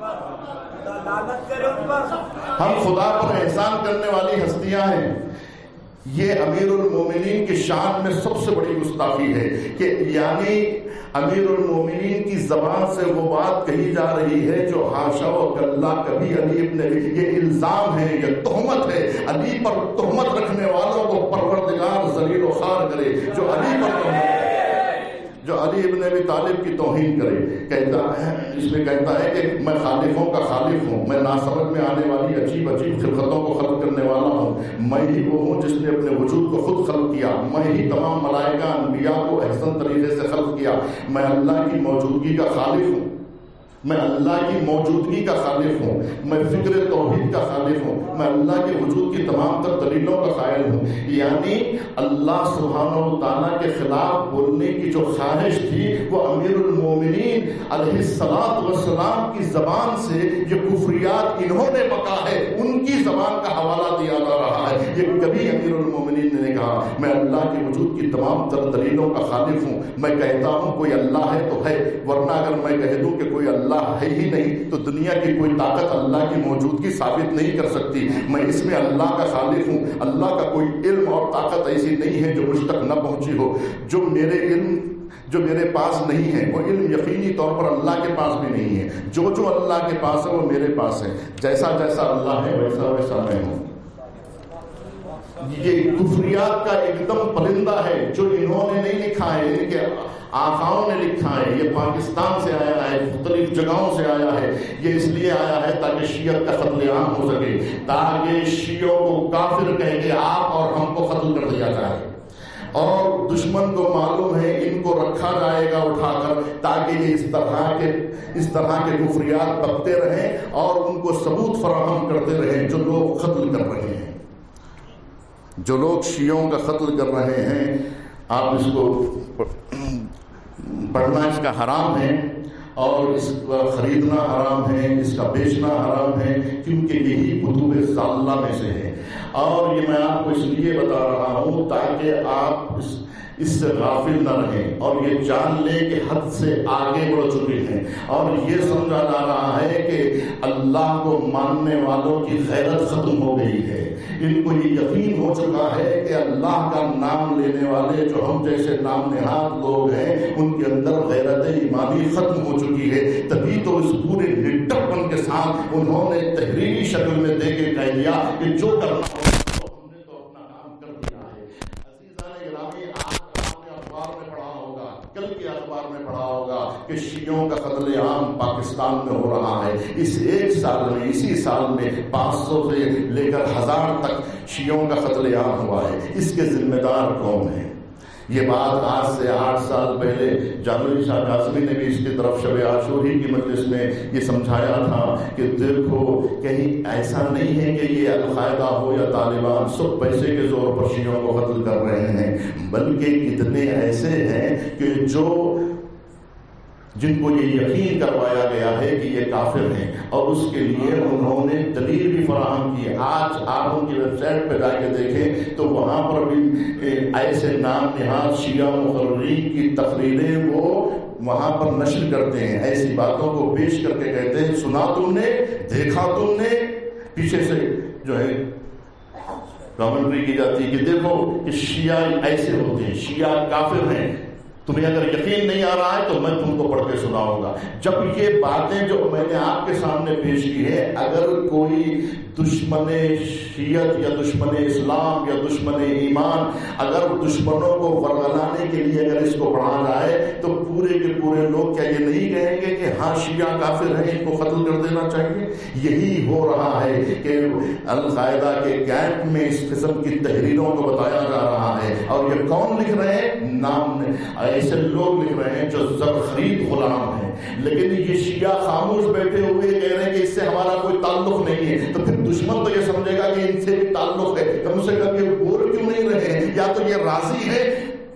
ہم خدا پر احسان کرنے والی ہستیاں ہیں۔ یہ امیر المومنین کی شان میں سب سے بڑی گستاخی ہے کہ یعنی امیر المومنین کی زبان سے وہ بات کہی جا رہی ہے جو حاشا و کلا کبھی علی ابن ابی، یہ الزام ہے، یہ تہمت ہے، علی پر تہمت رکھنے والوں کو پروردگار ذلیل و خوار کرے، جو علی پر تہمت جو علی ابن ابی طالب کی توہین کرے، کہتا ہے اس میں کہتا ہے کہ میں خالقوں کا خالق ہوں، میں ناسمجھ میں آنے والی عجیب عجیب خلقتوں کو خلق کرنے والا ہوں، میں ہی وہ ہوں جس نے اپنے وجود کو خود خلق کیا، میں ہی تمام ملائکہ انبیاء کو احسن طریقے سے خلق کیا، میں اللہ کی موجودگی کا خالق ہوں، میں اللہ کی موجودگی کا خالق ہوں، میں فکر توحید کا خالق ہوں، میں اللہ کے وجود کی تمام تر دلیلوں کا قائل ہوں۔ یعنی اللہ سبحانہ و تعالیٰ کے خلاف بولنے کی جو خواہش تھی وہ امیر المومنین علیہ الصلاۃ والسلام کی زبان سے یہ کفریات انہوں نے پکا ہے، ان کی زبان کا حوالہ دیا جا رہا ہے۔ یہ کبھی امیر المومنین نے کہا میں اللہ کے وجود کی تمام تر دلیلوں کا خالق ہوں، میں کہتا ہوں کوئی اللہ ہے تو ہے، ورنہ اگر میں کہہ دوں کہ کوئی اللہ اللہ ہے ہی نہیں تو دنیا کی کوئی طاقت اللہ کی موجودگی ثابت نہیں کر سکتی. میں اس میں اللہ کا خالق ہوں. اللہ کا کوئی علم اور طاقت ایسی نہیں ہے جو مجھ تک نہ پہنچی ہو. جو میرے علم جو میرے پاس نہیں ہے وہ علم یقینی طور پر اللہ کے پاس بھی نہیں ہے. جو جو اللہ کے پاس ہے وہ میرے پاس ہے. جیسا جیسا اللہ ہے ویسا ویسا میں ہوں. یہ کفریات کا ایک دم پرندہ ہے جو انہوں نے نہیں لکھا ہے, ان کے آقاؤں نے لکھا ہے. یہ پاکستان سے آیا ہے, مختلف جگہوں سے آیا ہے. یہ اس لیے آیا ہے تاکہ شیعت کا قتل عام ہو سکے, تاکہ شیعوں کو کافر کہہ کے آپ اور ہم کو قتل کر دیا جائے. اور دشمن کو معلوم ہے ان کو رکھا جائے گا اٹھا کر, تاکہ یہ اس طرح کے اس طرح کے کفریات بکتے رہیں اور ان کو ثبوت فراہم کرتے رہیں جو لوگ قتل کر رہے ہیں, جو لوگ شیعوں کا قتل کر رہے ہیں. آپ اس کو پڑھنا اس کا حرام ہے اور اس کا خریدنا حرام ہے, اس کا بیچنا حرام ہے, کیونکہ یہی کتب ضالہ میں سے ہے. اور یہ میں آپ کو اس لیے بتا رہا ہوں تاکہ آپ اس اس سے غافل نہ رہیں اور یہ جان لیں کہ حد سے آگے بڑھ چکے ہیں. اور یہ سمجھا جا رہا ہے کہ اللہ کو ماننے والوں کی غیرت ختم ہو گئی ہے. ان کو یہ یقین ہو چکا ہے کہ اللہ کا نام لینے والے جو ہم جیسے نام نہاد لوگ ہیں ان کے اندر غیرت ایمانی ختم ہو چکی ہے. تبھی تو اس پورے نڈر پن کے ساتھ انہوں نے تحریری شکل میں دے کے کہہ دیا کہ جو کرنا ہو ہم نے تو اپنا کام کر دیا ہے. عزیزان گرامی, اخبار میں پڑھا ہوگا, کل کے اخبار میں پڑھا ہوگا کہ شیعوں کا قتل عام پاکستان میں ہو رہا ہے. اس ایک سال میں, اسی سال میں پانچ سو سے لے کر ہزار تک شیعوں کا قتل عام ہوا ہے. اس کے ذمہ دار کون ہیں؟ یہ بات آج سے آٹھ سال پہلے جانوری شاہ قاسمی نے بھی اس کی طرف شب عاشوری کی مجلس میں یہ سمجھایا تھا کہ دیکھو کہیں ایسا نہیں ہے کہ یہ القاعدہ ہو یا طالبان سب پیسے کے زور پر شیعوں کو قتل کر رہے ہیں, بلکہ کتنے ایسے ہیں کہ جو جن کو یہ یقین کروایا گیا ہے کہ یہ کافر ہیں اور اس کے لیے انہوں نے دلیل بھی فراہم کی. آج آپ ان کی ویب سائٹ پہ جا کے دیکھیں تو وہاں پر بھی ایسے نام نہاد شیعہ مقررین کی تقریریں وہ وہاں پر نشر کرتے ہیں. ایسی باتوں کو پیش کر کے کہتے ہیں سنا تم نے, دیکھا تم نے. پیچھے سے جو ہے کامنٹری کی جاتی ہے کہ دیکھو کہ شیعہ ایسے ہوتے ہیں, شیعہ کافر ہیں. تمہیں اگر یقین نہیں آ رہا ہے تو میں تم کو پڑھ کے سناؤں گا. جب یہ باتیں جو میں نے آپ کے سامنے پیش کی ہے, اگر کوئی دشمن شیعت یا دشمن اسلام یا دشمن ایمان اگر دشمنوں کو ورگلانے کے لیے اگر اس کو پڑھا جائے تو پورے کے پورے لوگ کیا یہ نہیں کہیں گے کہ ہاں شیعہ کافر ہیں, ان کو قتل کر دینا چاہیے؟ یہی ہو رہا ہے کہ القاعدہ کے کیمپ میں اس قسم کی تحریروں کو بتایا جا رہا ہے. اور یہ کون لکھ رہے ہیں؟ نام نے ایسے لوگ لکھ رہے ہیں جو زر خرید غلام ہیں. لیکن یہ شیعہ خاموش بیٹھے ہوئے کہہ رہے ہیں کہ اس سے ہمارا کوئی تعلق نہیں ہے. تو پھر دشمن تو یہ سمجھے گا کہ ان سے بھی تعلق ہے, کم سے کم یہ بول کیوں نہیں رہے ہیں؟ یا تو یہ راضی ہے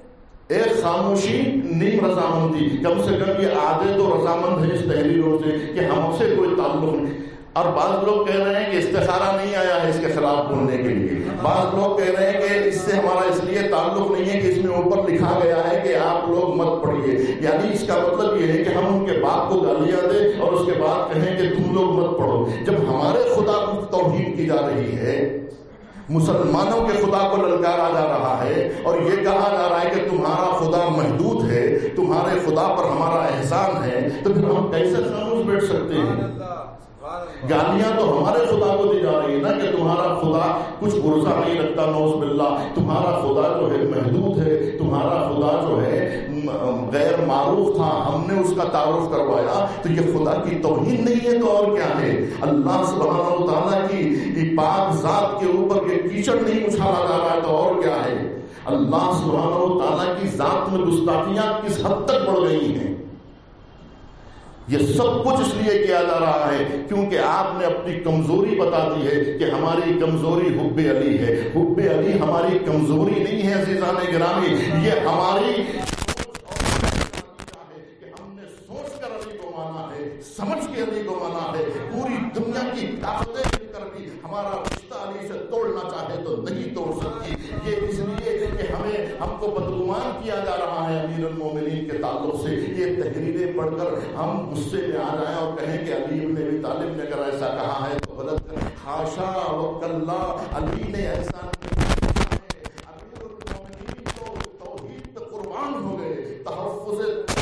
ایک خاموشی نیم رضامندی, کم سے کم یہ آدھے تو رضامند ہے اس تحریروں سے کہ ہم سے کوئی تعلق نہیں. اور بعض لوگ کہہ رہے ہیں کہ استخارہ نہیں آیا ہے اس کے خلاف بولنے کے لیے. بعض لوگ کہہ رہے ہیں کہ اس سے ہمارا اس لیے تعلق نہیں ہے کہ اس میں اوپر لکھا گیا ہے کہ آپ لوگ مت پڑھیے. یعنی اس کا مطلب یہ ہے کہ ہم ان کے باپ کو گالیاں دیں اور اس کے بعد کہیں کہ تم لوگ مت پڑھو. جب ہمارے خدا کو توہین کی جا رہی ہے, مسلمانوں کے خدا کو للکارا جا رہا ہے اور یہ کہا جا رہا ہے کہ تمہارا خدا محدود ہے, تمہارے خدا پر ہمارا احسان ہے, تو پھر ہم کیسے خاموش بیٹھ سکتے ہیں؟ گالیاں تو ہمارے خدا کو دی جا رہی ہے نا کہ تمہارا خدا کچھ غرضہ نہیں رکھتا, نعوذ باللہ. تمہارا خدا جو ہے محدود ہے, تمہارا خدا جو ہے غیر معروف تھا, ہم نے اس کا تعارف کروایا. تو یہ خدا کی توہین نہیں ہے تو اور کیا ہے؟ اللہ سبحانہ و تعالیٰ کی پاک ذات کے اوپر یہ کیچڑ نہیں اچھالا جا رہا ہے تو اور کیا ہے؟ اللہ سبحانہ و تعالیٰ کی ذات میں گستاخیاں کس حد تک بڑھ گئی ہیں؟ یہ سب کچھ اس لیے کیا جا رہا ہے کیونکہ آپ نے اپنی کمزوری بتا دی ہے کہ ہماری کمزوری حب علی ہے. حب علی ہماری کمزوری نہیں ہے عزیزان گرامی, یہ ہماری کہ ہم نے سوچ کر علی کو مانا ہے, سمجھ کے علی کو مانا ہے. پوری دنیا کی طاقتیں مل کر بھی ہمارا رشتہ علی سے توڑنا چاہے تو نہیں توڑ سکتی. یہ اس لیے کہ ہمیں ہم کو بدگمان کیا جا رہا ہے امیر المومنین کے تعلق سے. یہ تحریریں پڑھ کر ہم غصے میں آ جائیں اور کہیں کہ علی بن ابی طالب نے اگر ایسا کہا ہے تو غلط کریں. حاشا و کلا، علی نے ایسا امیر المومنین تو توحید پہ قربان ہو گئے. تحفظ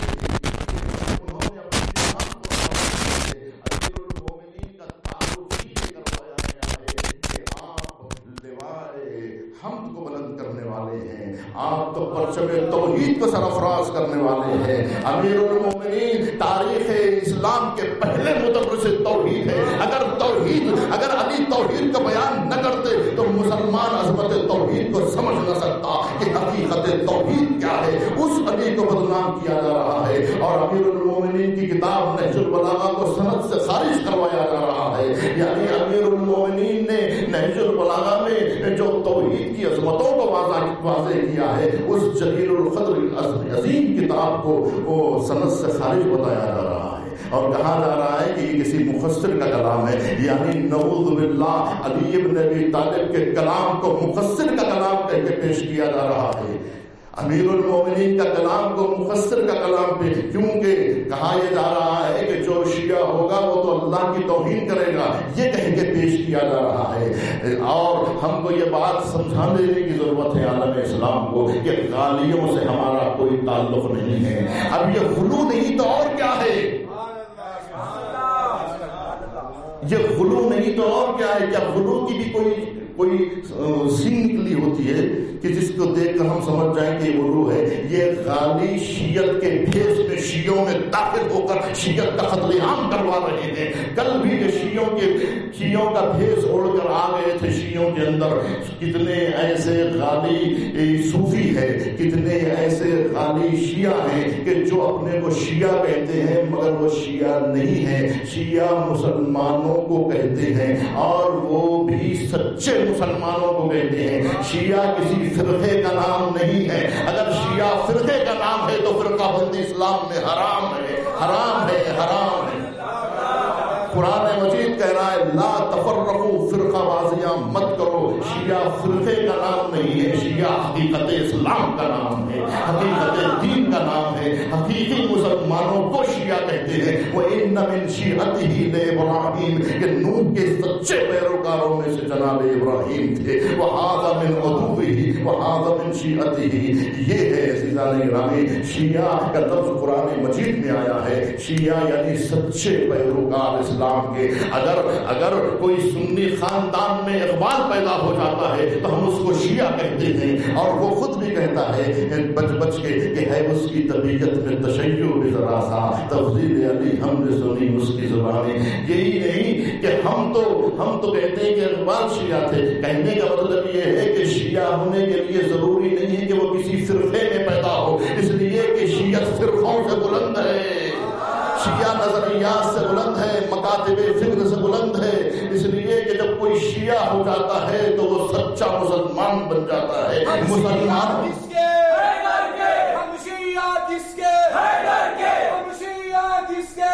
حمد کو بلند کرنے والے ہیں، آپ تو پرچم توحید کو سرفراز کرنے والے ہیں. امیر المومنین تاریخ اسلام کے پہلے مدرس توحید ہے. اگر توحید اگر علی توحید کا بیان نہ کرتے تو مسلمان عظمت توحید کو سمجھ نہ سکتا کہ حقیقت توحید کیا ہے. اس علی کو بدنام کیا جا رہا ہے اور امیر المومنین کی کتاب نہج البلاغہ کو سند سے خارج کروایا جا رہا ہے. یعنی امیر المومنین نے نہج البلاغہ میں جو توحید کی عظمتوں کو واضح واضح کیا ہے اس جلیل القدر عظیم کتاب کو وہ سند سے خارج بتایا جا رہا ہے اور کہا جا رہا ہے کہ یہ کسی مفسر کا کلام ہے. یعنی نعوذ باللہ علی بن ابی طالب کے کلام کو مفسر کا کلام کہہ کے پیش کیا جا رہا ہے. امیر المومنین کا کلام کو مفسر کا کلام پہ کیونکہ کہا یہ جا رہا ہے کہ جو شیعہ ہوگا وہ تو اللہ کی توہین کرے گا، یہ کہہ کے پیش کیا جا رہا ہے. اور ہم کو یہ بات سمجھا دینے کی ضرورت ہے عالم اسلام کو کہ غالیوں سے ہمارا کوئی تعلق نہیں ہے. اب یہ غلو نہیں تو اور کیا ہے؟ یہ غلو نہیں تو اور کیا ہے؟ کیا غلو کی بھی کوئی کوئی سین نکلی ہوتی ہے کہ جس کو دیکھ کر ہم سمجھ جائیں کہ یہ غلو ہے؟ یہ غالی شیعت کے بھیس میں شیعوں میں داخل ہو کر شیعت کا قتل عام کروا رہے ہیں. کل بھی یہ شیعوں کے شیعوں کا بھیس اوڑھ کر آ گئے تھے شیعوں کے اندر. کتنے ایسے غالی صوفی ہے، کتنے ایسے غالی شیعہ ہیں کہ جو اپنے کو شیعہ کہتے ہیں مگر وہ شیعہ نہیں ہیں، شیعہ مسلمانوں کو کہتے ہیں اور وہ بھی سچے مسلمانوں کو کہتے ہیں. شیعہ کسی فرقے کا نام نہیں ہے. اگر شیعہ فرقے کا نام ہے تو فرقہ بندی اسلام میں حرام ہے، حرام ہے، حرام ہے. قرآن مجید کہہ رہا ہے لا تفرقوا، فرقہ بازیاں مت کرو. شیعہ فرقے کا نام نہیں ہے، شیعہ حقیقت اسلام کا نام ہے، حقیقت دین کا نام ہے. حقیقی مسلمانوں کو شیعہ کہتے ہیں. وَإِنَّ مِن شِيعَتِهِ لِإِبْرَاحِيمَ، کہ نوح کے سچے پیروکاروں میں سے جناب ابراہیم تھے. وَهَذَا مِنْ عَدُوِّهِ وَهَذَا مِنْ شِيعَتِهِ. یہ ہے عزیزان گرامی شیعہ کا لفظ قرآن مجید میں آیا ہے. شیعہ یعنی سچے پیروکار اسلام کے. اگر اگر کوئی سنی خاندان میں اقبال پیدا ہو جاتا ہے تو ہم اس کو شیعہ کہتے ہیں اور وہ خود بھی کہتا ہے بچ بچ کے کہ ہے اس کی طبیعت میں تشیع بھی ذرا سا تفضیل علی ہم نے سنی اس کی زبانیں. یہی نہیں کہ ہم تو ہم تو کہتے ہیں کہ اقبال شیعہ تھے. کہنے کا مطلب یہ ہے کہ شیعہ ہونے کے لیے ضروری نہیں ہے کہ وہ کسی فرقے میں پیدا ہو، اس لیے کہ شیعت فرقوں سے بلند ہے، شیعہ نظریات سے بلند ہے، مکاتب فکر سے بلند ہے. اس لیے کہ جب کوئی شیعہ ہو جاتا ہے تو وہ سچا مسلمان بن جاتا ہے. مسلمان کس کے ہم شیعہ کس کے ہم شیعہ کس کے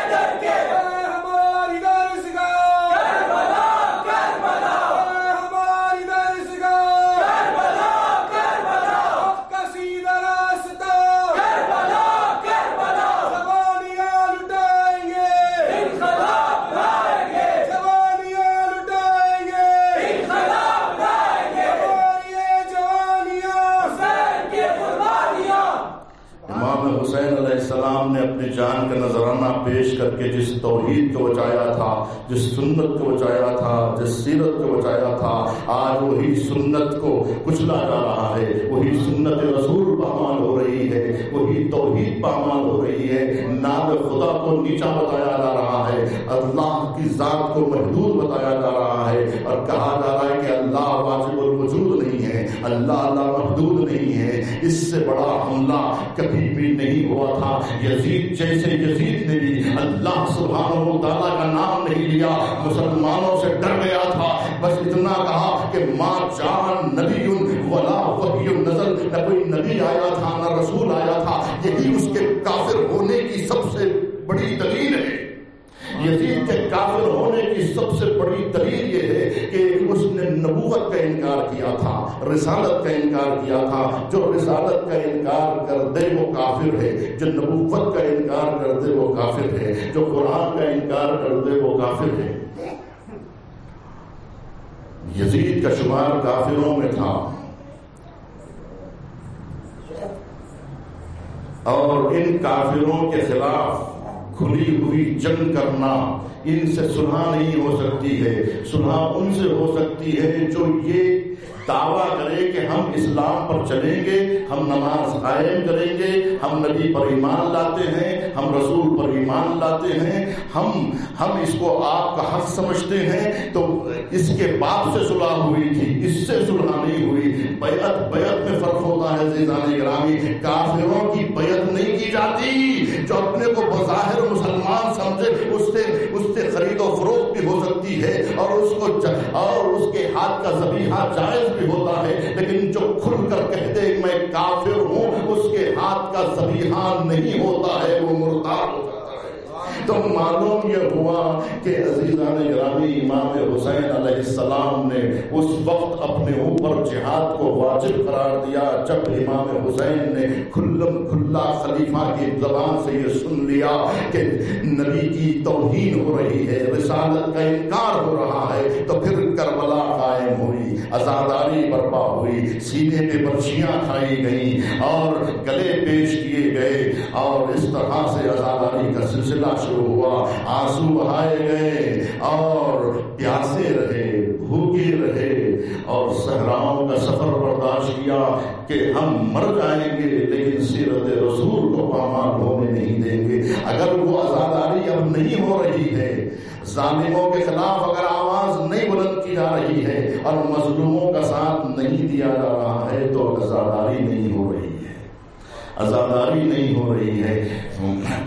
ہماری درسگاہ کربلا کربلا ہماری درسگاہ کربلا کربلا حق کا سیدھا راستہ کربلا کربلا جوانیاں لٹائیں گے انقلاب لائیں گے، جوانیاں لٹائیں گے انقلاب لائیں گے. ہماری یہ جوانیاں حسین کی قربانیاں. امام حسین علیہ السلام نے اپنی جان کا نذرانہ پیش کر کے جس توحید کو بچایا تھا، جس سنت کو بچایا تھا، جس سیرت کو بچایا تھا، آج وہی سنت کو کچلا جا رہا ہے. وہی سنت رسول پامال ہو رہی ہے، وہی توحید پامال ہو رہی ہے. نام خدا کو نیچا بتایا جا رہا ہے، اللہ کی ذات کو محدود بتایا جا رہا ہے اور کہا جا رہا ہے کہ اللہ واجب الوجود نہیں ہے، اللہ اللہ محدود نہیں ہے. اس سے بڑا حملہ کبھی بھی نہیں ہوا تھا. یزید جیسے یزید نے بھی اللہ سبحانہ و تعالیٰ کا نام نہیں لیا، مسلمانوں سے ڈر گیا تھا. بس اتنا کہا کہ ماں جان نبی ولا وحی نزل، نہ کوئی نبی آیا تھا نہ رسول آیا تھا. یہی اس کے کافر ہونے کی سب سے بڑی دلیل ہے. یزید کے کافر ہونے کی سب سے بڑی دلیل یہ ہے کہ اس نے نبوت کا انکار کیا تھا، رسالت کا انکار کیا تھا، جو رسالت کا انکار کر دے وہ کافر ہے، جو نبوت کا انکار کر دے وہ کافر ہے، جو قرآن کا انکار کر دے وہ کافر ہے۔ یزید کا شمار کافروں میں تھا، اور ان کافروں کے خلاف کھلی ہوئی جنگ کرنا، ان سے صلح نہیں ہو سکتی ہے۔ صلح ان سے ہو سکتی ہے جو یہ دعویٰ کرے کہ ہم اسلام پر چلیں گے، ہم نماز قائم کریں گے، ہم نبی پر ایمان لاتے ہیں، ہم رسول پر ایمان لاتے ہیں، ہم ہم اس کو آپ کا حق سمجھتے ہیں، تو اس کے بعد سے صلح ہوئی تھی، اس سے صلح نہیں ہوئی۔ بیعت بیعت میں فرق ہوتا ہے عزیزان گرامی، کافروں کی بیعت نہیں کی جاتی۔ جو اپنے کو بظاہر مسلمان سمجھے اس سے اس سے خرید و فروخت بھی ہو سکتی ہے، اور اس کو اور اس کے ہاتھ کا ذبیحہ جائز بھی ہوتا ہے، لیکن جو کھل کر کہتے میں کافر ہوں اس کے ہاتھ کا ذبیحہ نہیں ہوتا ہے، وہ مرتد ہوتا ہے۔ تو معلوم یہ ہوا کہ عزیزان گرامی امام حسین علیہ السلام نے اس وقت اپنے اوپر جہاد کو واجب قرار دیا جب امام حسین نے کھلم کھلا خلیفہ کی زبان سے یہ سن لیا کہ نبی کی توہین ہو رہی ہے، رسالت کا انکار ہو رہا ہے، تو پھر کربلا قائم ہوئی، عزاداری برپا ہوئی، سینے پہ برچیاں کھائی گئیں اور گلے پیش کیے گئے، اور اس طرح سے عزاداری کا سلسلہ شروع ہوا۔ آنسو بہائے گئے اور پیاسے رہے، بھوکے رہے، اور صحراؤں کا سفر برداشت کیا کہ ہم مر جائیں گے لیکن سیرت رسول کو پامال ہونے نہیں دیں گے۔ اگر وہ عزاداری اب نہیں ہو رہی ہے، ظالموں کے خلاف اگر آواز نہیں بلند کی جا رہی ہے اور مظلوموں کا ساتھ نہیں دیا جا رہا ہے، تو عزاداری نہیں ہو رہی ہے، عزاداری نہیں ہو رہی ہے۔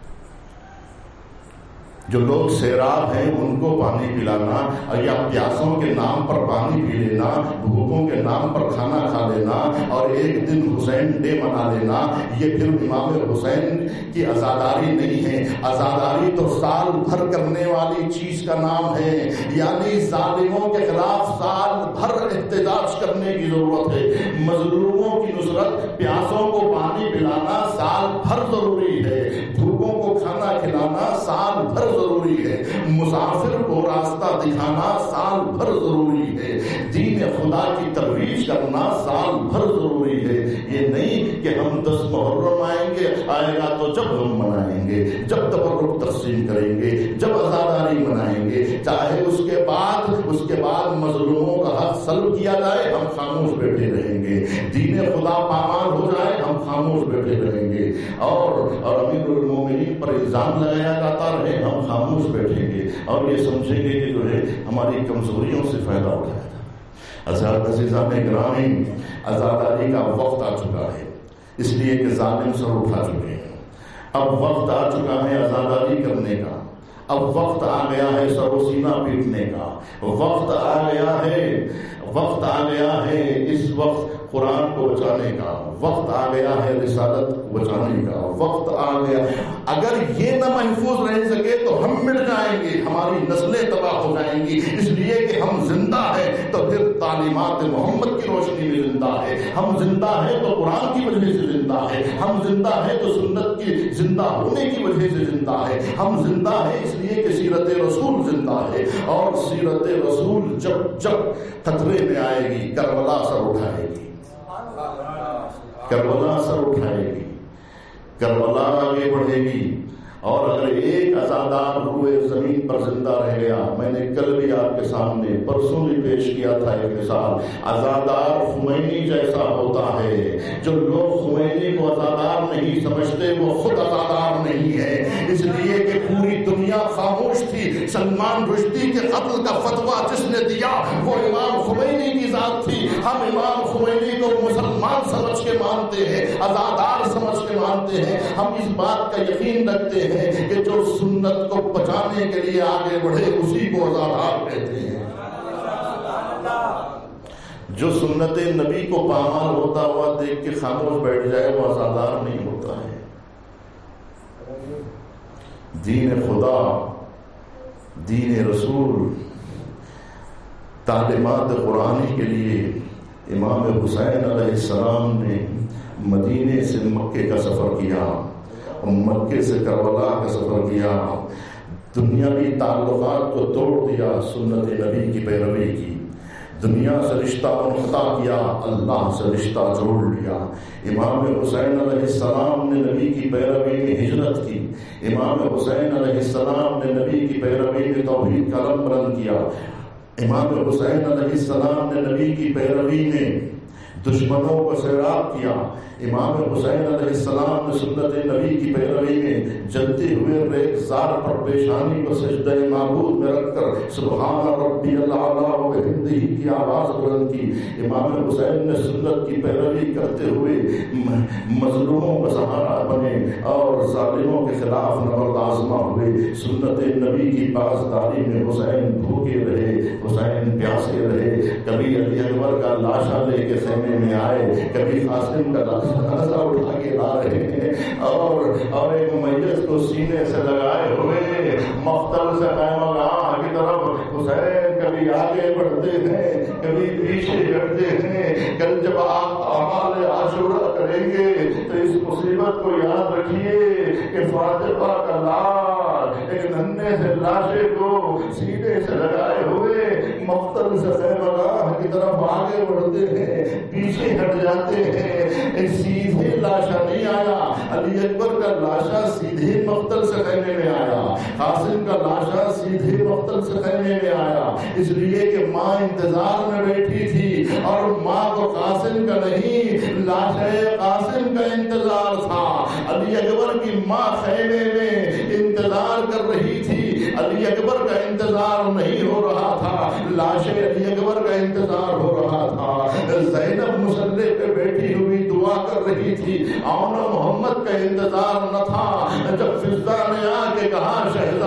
جو لوگ سیراب ہیں ان کو پانی پلانا، یا پیاسوں کے نام پر پانی پی لینا، بھوکوں کے نام پر کھانا کھا لینا، اور ایک دن حسین ڈے منا لینا، یہ پھر امام حسین کی عزاداری نہیں ہے۔ عزاداری تو سال بھر کرنے والی چیز کا نام ہے، یعنی ظالموں کے خلاف سال بھر احتجاج کرنے کی ضرورت ہے۔ مظلوموں کی نصرت، پیاسوں کو پانی پلانا سال بھر ضروری ہے، بھوکوں کو کھانا کھلانا سال بھر ضروری ہے، مسافر کو راستہ دکھانا سال بھر ضروری ہے، دین خدا کی ترویج کرنا سال بھر ضروری ہے۔ یہ نہیں کہ ہم دس محرم آئیں گے آئے گا تو جب ہم منائیں گے، جب تبرک تقسیم کریں گے، جب عزاداری منائیں گے، چاہے اس کے بعد اس کے بعد مظلوموں کا حق سلب کیا جائے، ہم خاموش بیٹھے رہیں گے، دین خدا پامال ہو جائے، ہم خاموش بیٹھے رہیں گے، اور اور امیر المومنین پر الزام لگایا جاتا رہے، ہم خاموش بیٹھیں گے اور یہ سمجھیں گے کہ جو ہے ہماری کمزوریوں سے فائدہ اٹھایا تھا۔ عزیزان گرامی، عزاداری کا وقت آ چکا ہے، اس لیے کہ ظالم سر اٹھا چکے ہیں، اب وقت آ چکا ہے عزاداری کرنے کا، اب وقت آ گیا ہے سر و سینہ پیٹنے کا، وقت آ گیا ہے وقت آ گیا ہے اس وقت قرآن کو بچانے کا، وقت آ گیا ہے رسالت کو بچانے کا، وقت آ گیا۔ اگر یہ نہ محفوظ رہ سکے تو ہم مٹ جائیں گے، ہماری نسلیں تباہ ہو جائیں گی، اس لیے کہ ہم زندہ ہیں تو پھر تعلیمات محمد کی روشنی میں زندہ ہے، ہم زندہ ہیں تو قرآن کی وجہ سے زندہ ہے، ہم زندہ ہیں تو سنت کی زندہ ہونے کی وجہ سے زندہ ہے، ہم زندہ ہیں اس لیے کہ سیرت رسول زندہ ہے، اور سیرت رسول جب جب خطرے میں آئے گی کربلا سر اٹھائے گی، کربلا سر اٹھائے گی، کربلا آگے بڑھے گی۔ اور اگر ایک عزادار روئے زمین پر زندہ رہ گیا، میں نے کل بھی آپ کے سامنے پرسوں بھی پیش کیا تھا ایک مثال، عزادار خمینی جیسا ہوتا ہے۔ جو لوگ خمینی کو عزادار نہیں سمجھتے وہ خود عزادار نہیں ہے، اس لیے کہ پوری دنیا خاموش تھی۔ سلمان رشدی کے قتل کا فتویٰ جس نے دیا وہ امام خمینی کی ذات تھی۔ ہم امام خمینی کو مسلمان سمجھ کے مانتے ہیں، عزادار سمجھ کے مانتے ہیں۔ ہم اس بات کا یقین رکھتے ہیں کہ جو سنت کو بچانے کے لیے آگے بڑھے اسی کو عزادار کہتے ہیں۔ جو سنت نبی کو پامال ہوتا ہوا دیکھ کے خاموش بیٹھ جائے وہ عزادار نہیں ہوتا ہے۔ دین خدا، دین رسول تعلیمات قرآنی کے لیے امام حسین علیہ السلام نے مدینے سے مکے کا سفر کیا اور مکے سے کربلا کا سفر کیا، دنیاوی تعلقات کو توڑ دیا، سنت نبی کی پیروی کی، دنیا سے رشتہ منقطع کیا، اللہ سے رشتہ جوڑ لیا۔ امام حسین علیہ السلام نے نبی کی پیروی میں ہجرت کی، امام حسین علیہ السلام نے نبی کی پیروی میں توحید کا علم بلند کیا، امام حسین علیہ السلام نے نبی کی پیروی میں دشمنوں کو سیراب کیا، امام حسین علیہ السلام نے سنت نبی کی پیروی میں جلتے ہوئے ریگزار پر پیشانی کو سجدہ معبود میں رکھ کر سبحان ربی الاعلیٰ و بحمدہ کی آواز بلند کی۔ امام حسین نے سنت کی پیروی کرتے ہوئے مظلوموں کا سہارا بنے اور ظالموں کے خلاف نبرد آزما ہوئے۔ سنت نبی کی پاسداری میں حسین بھوکے رہے، حسین پیاسے رہے، کبھی علی اکبر کا لاشا لے کے خیمے میں آئے، کبھی قاسم کا لاشا اٹھا کے لا رہے ہیں، اور اور ایک میت کو سینے سے لگائے ہوئے مختل سے خیمہ گاہ کی طرف حسین کبھی آگے بڑھتے ہیں، کبھی پیچھے ہٹتے ہیں۔ کل جب آپ اعمال عاشورہ کریں گے تو اس مصیبت کو یاد رکھیے کہ فاطمہ کا لال ایک ننھے سے لاشے کو سینے سے لگائے ہوئے مختل سے خیمہ گاہ کی طرف آگے بڑھتے ہیں، پیچھے ہٹ جاتے ہیں۔ سیدھے لاشا نہیں آیا، علی اکبر کا لاشا سیدھے مقتل سے خیمے میں آیا، قاسم کا لاشا سیدھے مقتل سے خیمے میں آیا، اس لیے کہ ماں انتظار میں بیٹھی تھی اور ماں کو قاسم کا نہیں لاشا قاسم کا انتظار تھا۔ علی اکبر کی ماں خیمے میں انتظار کر رہی تھی، علی اکبر کا انتظار نہیں ہو رہا تھا، لاش علی اکبر کا انتظار ہو رہا تھا۔ زینب مسلح پہ بیٹھی ہوئی دعا کر رہی تھی، آن محمد کا انتظار نہ تھا۔ جب فضا نے آ کے کہا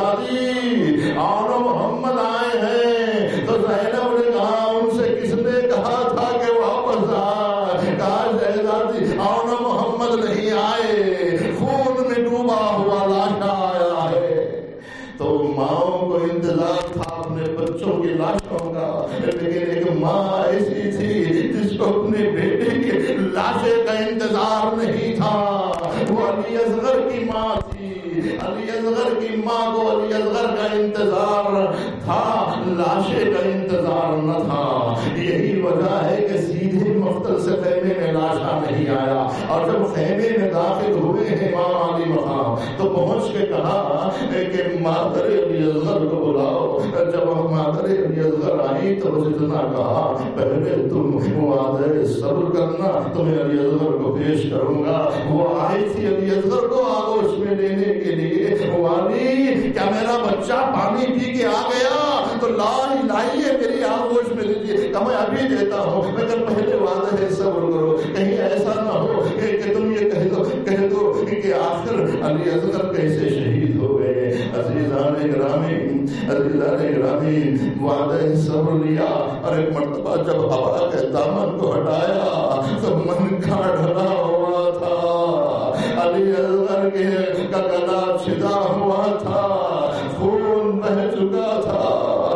شہزادی آن محمد آئے ہیں تو زینب نے کہا ان سے کس نے کہا تھا کہ واپس آ؟ کہا شہزادی آن محمد نہیں آئے، خون میں ڈوبا ہوا لاشا آیا ہے۔ تو ماؤں کو انتظار تھا اپنے بچوں کی لاشوں کا، لیکن ایک ماں ایسی تھی جس کو اپنے بیٹے کے لاشے کا انتظار نہیں تھا، وہ علی اصغر کی ماں تھی۔ علی اصغر کی ماں کو علی اصغر کا انتظار تھا، لاشے کا انتظار نہ تھا۔ یہی وجہ ہے کہ سیدھے مقتل سے خیمے میں لاشا نہیں آیا، اور جب خیمے میں داخل ہوئے ہیں امام علی مقام تو پہنچ کے کہا کہ مادر علی اصغر کو بلاؤ۔ جب ہم مادر علی اصغر آئی تو اسے اتنا کہا پہلے تم وعدہ صبر کرنا، تمہیں علی اصغر کو پیش کروں گا۔ وہ آئی تھی علی اصغر کو آغوش میں لینے کے لیے، والی کیا میرا بچہ پانی پی کے آ گیا تو لائی لائیے میری آغوش میں لیجیے، کہ میں ابھی دیتا ہوں، مگر پہلے وعدہ صبر کرو، کہیں ایسا نہ ہو کہ تم یہ کہہ دو کہہ دو کہ آخر علی اصغر کیسے شہید ہو گئے۔ عزیزان گرامی عزیزان گرامی وعدہ صبر لیا، اور ایک مرتبہ جب ہوا کے دامن کو ہٹایا تو من کا ڈھلا ہوا تھا، علی اصغر کے کا گلا چھدا ہوا تھا، خون بہہ چکا تھا،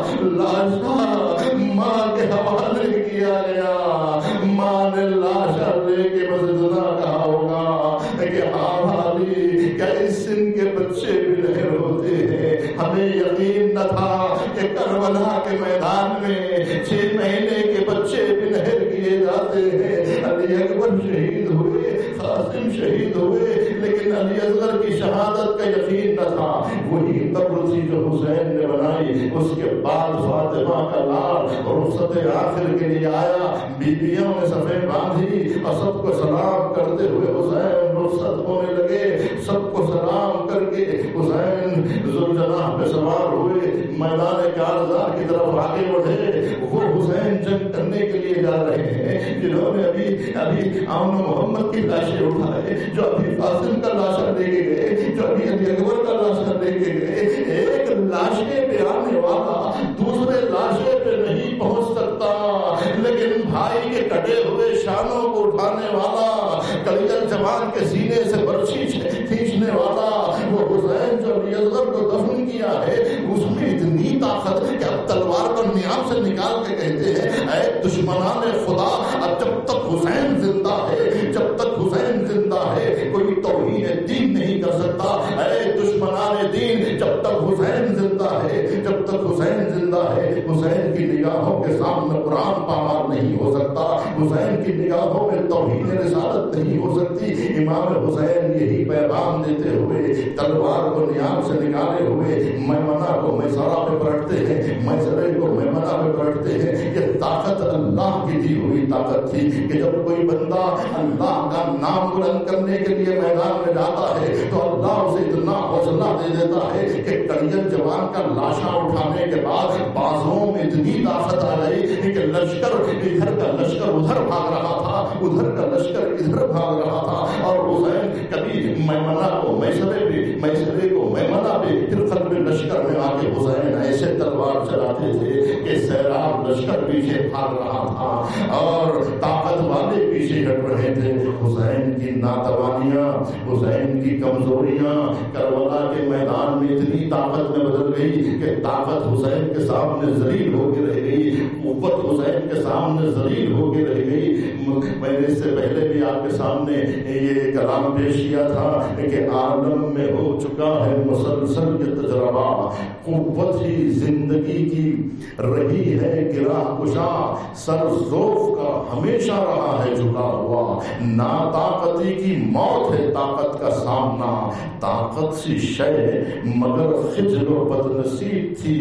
لاشا ماں کے حوالے کیا گیا۔ ماں نے لاشا لے کے بس اتنا کہا ہوگا کہ ہاں علی کیا اس سن کے بچے بھی نہیں ہوتے ہیں؟ ہمیں یقین نہ تھا کہ کربلا کے میدان میں چھ مہینے کے بچے بھی نہر کیے جاتے ہیں۔ علی اکبر شہید ہوئے، قاسم شہید ہوئے، لیکن علی اصغر کی شہادت کا یقین نہ تھا۔ وہی قبر تھی جو حسین نے بنائی، اس کے بعد فاطمہ کا لال رخصت آخر کے لیے آیا، بیویوں نے صفیں باندھی اور سب کو سلام کرتے ہوئے حسین رخصت ہونے لگے۔ سب کو سلام کر کے حسین ذوالجناح پہ سوار ہوئے، میدان کارزار کی طرف آگے بڑھے۔ وہ حسین جنگ کرنے کے لیے جا رہے ہیں جنہوں نے ابھی ابھی آمن محمد کی لاشیں اٹھائے، جو ابھی قاسم کا لاشا لے کے گئے، جو ابھی علی اکبر کا لاشا لے کے گئے۔ ایک لاشے پہ آنے والا دوسرے لاشے پہ نہیں پہنچ سکتا، لیکن بھائی کے کٹے ہوئے شانوں کو اٹھانے والا، کلیجر جوان کے سینے سے برچھی کھینچنے والا وہ حسین جو علی اصغر کو دفن کیا ہے، اس میں اتنی طاقت کہ اب تلوار کو نیام سے نکال کے کہتے ہیں اے دشمنان خدا، جب تک حسین زندہ ہے، جب تک حسین زندہ ہے کوئی توہین دین نہیں کر سکتا۔ اے دشمنان دین، جب تک حسین زندہ ہے، جب تک حسین زندہ ہے، حسین کی نگاہوں کے سامنے قرآن پامال نہیں ہو سکتا، حسین کی نگاہوں میں توہین رسالت نہیں ہو سکتی۔ امام حسین یہی پیغام دیتے ہوئے تلوار کو نیام سے نکالے ہوئے میمنہ کو میسرہ پہ پلٹتے ہیں، میسرے کو میمنہ پہ پلٹتے ہیں۔ یہ طاقت اللہ کی دی ہوئی طاقت تھی کہ جب کوئی بندہ اللہ کا نام بلند کرنے کے لیے میدان میں جاتا ہے تو اللہ اسے اتنا حوصلہ دے دیتا ہے کہ کڑیل جوان کا لاشا اٹھانے کے بعد بازوؤں میں اتنی طاقت آ گئی کہ لشکر ادھر کا لشکر ادھر بھاگ رہا تھا، ادھر کا لشکر ادھر بھاگ رہا تھا، اور حسین کبھی میمنہ کو میسرے پہ، میسرے کو میمنہ پہ، پھر قلب لشکر میں آ کے حسین ایسے تلوار چلاتے تھے کہ سیراب لشکر پیچھے بھاگ رہا تھا اور طاقت والے پیچھے ہٹ رہے تھے۔ حسین کی ناتوانیاں، حسین کی کمزوریاں کربلا کے میدان میں اتنی طاقت میں بدل گئی کہ طاقت حسین کے سامنے ذلیل ہو کے رہ گئی، قوت حسین کے سامنے ذلیل ہو کے رہ گئی۔ میں نے اس سے پہلے بھی آپ کے سامنے یہ کلام پیش کیا تھا کہ عالم میں ہو چکا ہے مسلسل یہ تجربہ، قوت ہی زندگی کی رہی ہے گرہ کشا، سر ذوف کا ہمیشہ رہا ہے جھکا ہوا، ناطاقتی کی موت ہے طاقت کا سامنا، طاقت سی شے مگر خجل و بد نصیب تھی،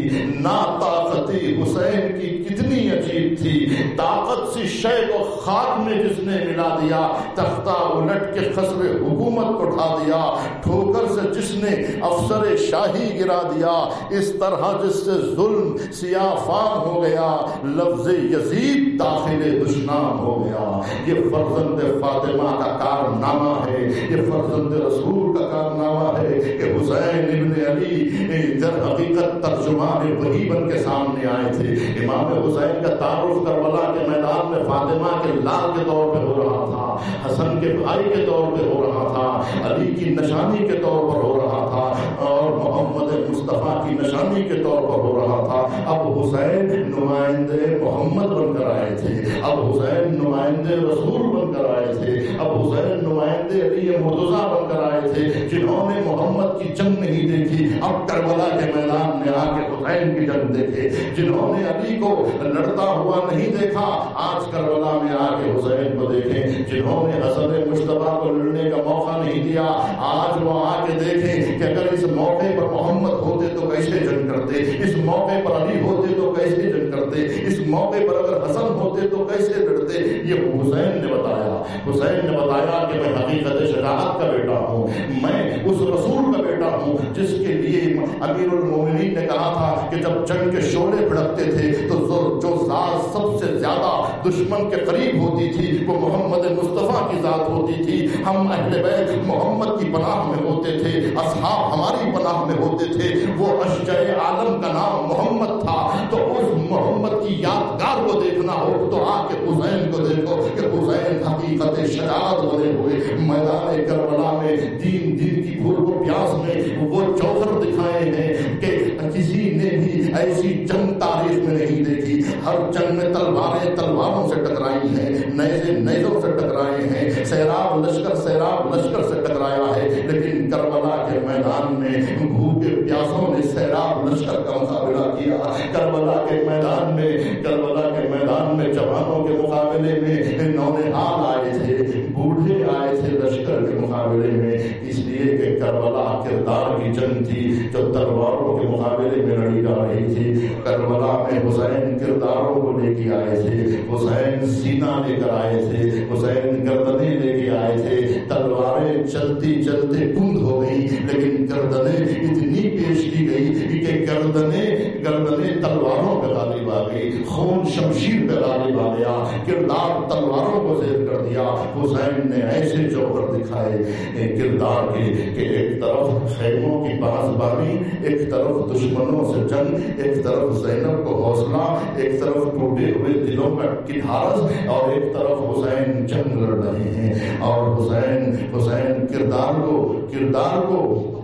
ناطاقتی حسین کی کتنی عجیب تھی، طاقت سی شے کو خاک میں جس نے ملا دیا، تختہ الٹ کے خسر حکومت کو اٹھا دیا، ٹھوکر سے جس نے افسر شاہی گرا دیا، اس طرح جس سے ظلم سیاہ فام ہو گیا، لفظ یزید داخل دشنام ہو گیا۔ یہ فرزند فاطمہ کا کارنامہ ہے، یہ فرزند رسول کا کارنامہ ہے کہ حسین ابن علی در حقیقت ترجمان وحی بن کے سامنے آئے تھے۔ امام حسین کا تعارف کربلا کے میدان میں فاطمہ کے لال کے طور پہ ہو رہا تھا، حسن کے بھائی کے طور پہ ہو رہا تھا، علی کی نشانی کے طور پر ہو رہا تھا، اور محمد مصطفیٰ کی نشانی کے طور پر ہو رہا تھا۔ اب حسین نمائندے محمد بن کر آئے تھے، اب حسین نمائندے رسول بن کر آئے تھے، اب حسین نمائندے علی مرتضیٰ بن کر آئے تھے۔ جنہوں نے محمد کی جنگ نہیں دیکھی اب کربلا کے میدان میں آ کے حسین کی جنگ دیکھے، جنہوں نے علی کو لڑتا ہوا نہیں دیکھا آج کربلا میں آ کے حسین کو دیکھیں، جنہوں نے حسن مصطفیٰ کو لڑنے کا موقع نہیں دیا آج وہ آ کے دیکھیں کہ اگر اس موقع پر محمد ہوتے تو کیسے جنگ کرتے، اس موقع پر علی ہوتے تو کیسے جنگ کرتے، اس موقع پر اگر حسن ہوتے تو کیسے لڑتے۔ یہ حسین نے بتایا، حسین نے بتایا کہ میں حقیقت شجاعت کا بیٹا ہوں، میں اس رسول کا بیٹا ہوں جس کے لیے امیر المومنین نے کہا تھا کہ جب جنگ کے شعلے بھڑکتے تھے تو جو ذات سب سے زیادہ دشمن کے قریب ہوتی تھی وہ محمد مصطفیٰ کی ذات ہوتی تھی۔ ہم اہل بیت محمد کی پناہ میں ہوتے تھے، اصحاب ہماری پناہ میں ہوتے تھے، وہ اشجع عالم کا نام محمد تھا۔ تو اس محمد کی یادگار کو دیکھنا ہو تو آ کے حسین کو دیکھو کہ حسین حقیقت شجاعت بنے ہوئے میدان کربلا میں دین دین کی بھول و پیاس میں وہ جوہر دکھائے ہیں کہ کسی نے بھی ایسی جنگ تاریخ میں نہیں دیکھی۔ ہر جنگ میں تلواریں تلواروں سے ٹکرائی ہیں، نیزے نیزوں سے ٹکرائے ہیں، سیراب لشکر سیراب لشکر سے ٹکرایا ہے، لیکن کربلا کے میدان میں بھوکے پیاسوں نے سیراب لشکر کا مقابلہ کیا۔ کربلا کے میدان میں کربلا کے میدان میں جوانوں کے مقابلے میں نونہال آئے تھے، بوڑھے آئے تھے لشکر کے مقابلے میں، اس لیے کہ کربلا کردار کی جنگ تھی جو تلواروں کے مقابلے میں لڑی جا رہی تھی۔ کربلا میں حسین کرداروں کو لے کے آئے تھے، حسین سینہ لے کر آئے تھے، حسین گردنیں لے کے آئے تھے۔ تلواریں چلتی چلتے بند ہو گئی لیکن گردنیں اتنی پیش کی گئی کہ گردنیں گردنیں تلواروں پہ غالب آ گئی، خون شمشیر پہ غالب آ گیا، کردار تلواروں کو زیر کر دیا۔ حسین نے ایسے جوہر دکھائے کردار کے کہ ایک طرف خیموں کی پاسبانی، ایک طرف دشمنوں سے جنگ، ایک طرف زینب کو حوصلہ، ایک طرف ٹوٹے ہوئے دلوں کا کھارس، اور ایک طرف حسین جنگ لڑ رہے ہیں۔ اور حسین حسین کردار کو کردار کو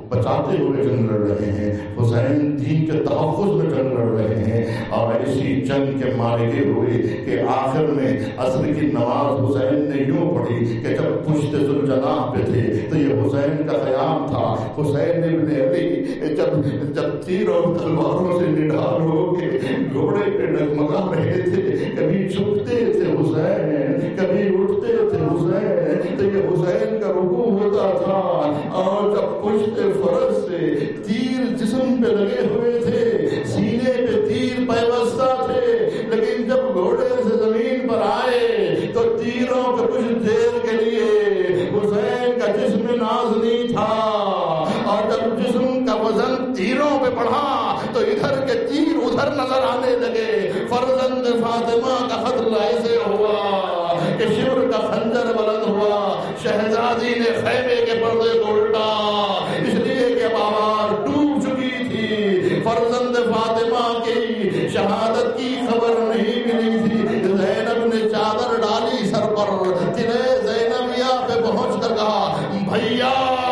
بچاتے ہوئے جنگ لڑ رہے ہیں، حسین دین کے تحفظ میں جنگ لڑ رہے ہیں، اور ایسی جنگ کے مارے ہوئے کہ آخر میں عصر کی نماز حسین نے یوں پڑھی کہ جب پشت ذوالجناح پہ تھے تو یہ حسین کا قیام تھا۔ حسین ابن علی جب جب تیر اور تلواروں سے نڈھال ہو کے گھوڑے پہ ڈگمگا رہے تھے، کبھی جھکتے تھے حسین، کبھی اٹھتے تھے حسین، تو یہ حسین کا رکوع ہوتا تھا، اور جب پشت فرس سے تیر جسم پہ لگے ہوئے تھے، سینے پہ تیر پیوستہ تھے، لیکن جب گھوڑے سے زمین پر آئے تو تیروں کے کچھ دیر کے لیے حسین کا جسم نازنی تھا، اور جب جسم کا وزن تیروں پہ بڑھا تو ادھر کے تیر ادھر نظر آنے لگے۔ فرزند فاطمہ کا قتل ایسے ہوا کہ شور کا خنجر بلند ہوا، شہزادی نے خیمے کے پردے کو الٹا، اس لیے کہ آواز ڈوب چکی تھی، فرزند فاطمہ کی شہادت کی خبر نہیں ملی تھی۔ زینب نے چادر ڈالی سر پر، قلعہ زینبیہ پہ پہنچ کر کہا بھیا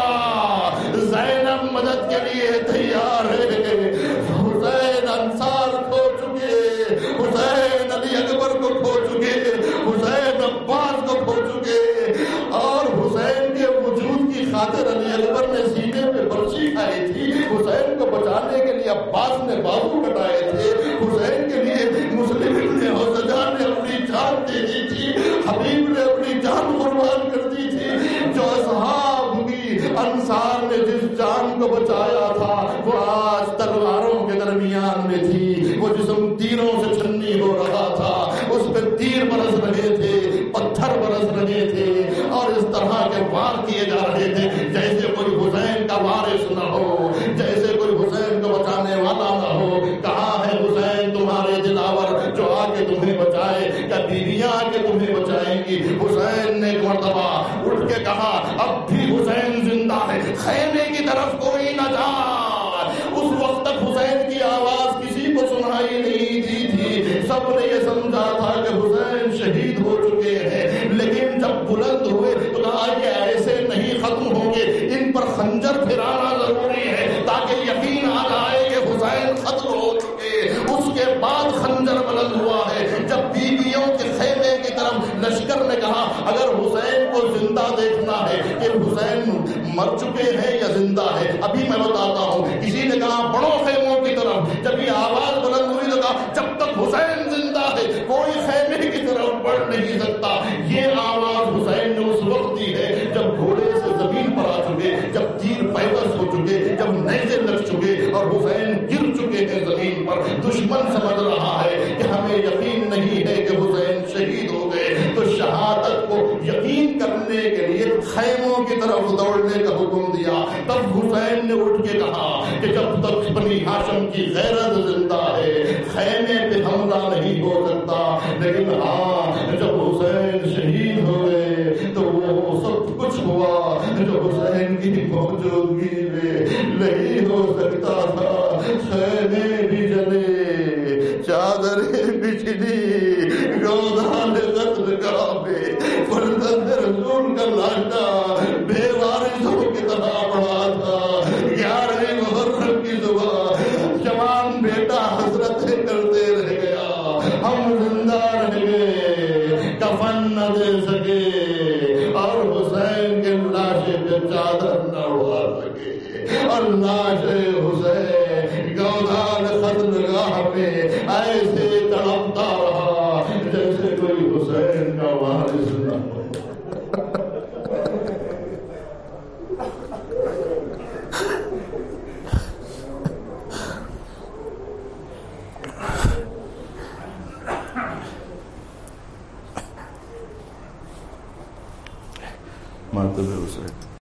زینب مدد کے لیے تیار ہے۔ حسین انصار کھو چکے، حسین علی اکبر کو کھو چکے، حسین عباس کو کھو چکے، اور حسین کے وجود کی خاطر علی اکبر نے سینے پہ برچی کھائی تھی، حسین کو بچانے کے لیے عباس نے بازو کٹائے تھے، حسین کے لیے مسلم ابن حسجہ نے اپنی جان دے دی تھی، حبیب نے اپنی جان قربان کر دی تھی۔ جو اصحاب کی انصار نے جس جان کو بچایا تھا وہ آج تلواروں کے درمیان میں تھی، وہ جسم تیروں سے چھنی ہو رہا تھا، اس پہ تیر برس رہے تھے، پتھر برس رہے تھے، اور اس طرح کے وار کیے جا رہے تھے جیسے کوئی حسین کا وارث نہ ہو، جیسے کوئی حسین کو بچانے والا نہ ہو۔ کہاں ہے حسین تمہارے دلاور جو آ کے تمہیں بچائے؟ کیا بیویاں آ کے تمہیں بچائیں گی؟ حسین نے ایک مرتبہ اٹھ کے کہا اب بھی حسین زندہ ہے، خیمے کی طرف کوئی نہ جائے۔ اس وقت تک حسین کی آواز کسی کو سنائی نہیں دی تھی، سب نے یہ سمجھا تھا کہ حسین شہید ہو چکے ہیں، لیکن جب بلند ہوئے تو کہا کہ ایسے نہیں ختم ہوں گے، ان پر خنجر پھرانا ضروری ہے تاکہ یقین آ جائے کہ حسین قتل ہو چکے۔ اس کے بعد خنجر بلند ہوا ہے۔ جب بیویوں کے خیمے کی طرف لشکر نے کہا اگر حسین کو زندہ دیکھنا ہے کہ حسین مر چکے ہیں یا زندہ ہے ابھی میں بتاتا ہوں، کسی نے کہا بڑوں خیموں کی طرف، جب یہ آواز بلند ہوئی تو کہا جب تک حسین زندہ ہے کوئی خیمے کی طرف بڑھ نہیں سکتا۔ یہ آواز حسین نے اس وقت دی ہے جب گھوڑے سے زمین پر آ چکے، جب تیر پیوست ہو چکے، جب نیزے لگ چکے اور حسین گر چکے ہیں زمین پر۔ دشمن سمجھ رہا ہے کہ ہمیں یقین نہیں ہے کہ حسین شہید ہو گئے، تو شہادت کو یقین کرنے کے لیے خیموں کی طرف دوڑنے کا حکم دیا۔ تب حسین نے اٹھ کے کہا کہ جب تک بنی ہاشم کی غیرت زندہ ہے خیمے پہ حملہ نہیں ہو سکتا، لیکن ہاں جب حسین شہید ہوئے تو وہ سب کچھ ہوا جو حسین کی موجودگی میں نہیں ہو سکتا تھا۔ خیمے بھی جلے، چادریں بچھلی، گودان قتل گاہ پہ فرزند رسول کا لاشا بے وارثوں کی طرح پڑا تھا۔ گیارہویں محرم کی صبح جوان بیٹا حسرتیں کرتے رہ گیا، ہم زندہ رہ گئے، کفن نہ دے سکے اور حسین کے لاشے پہ چادر نہ اڑا سکے، اور لاش حسین گودان قتل گاہ پہ ایسے تڑپتا رہا جیسے کوئی حسین کا وارث نہ ہو۔ ماتم حسین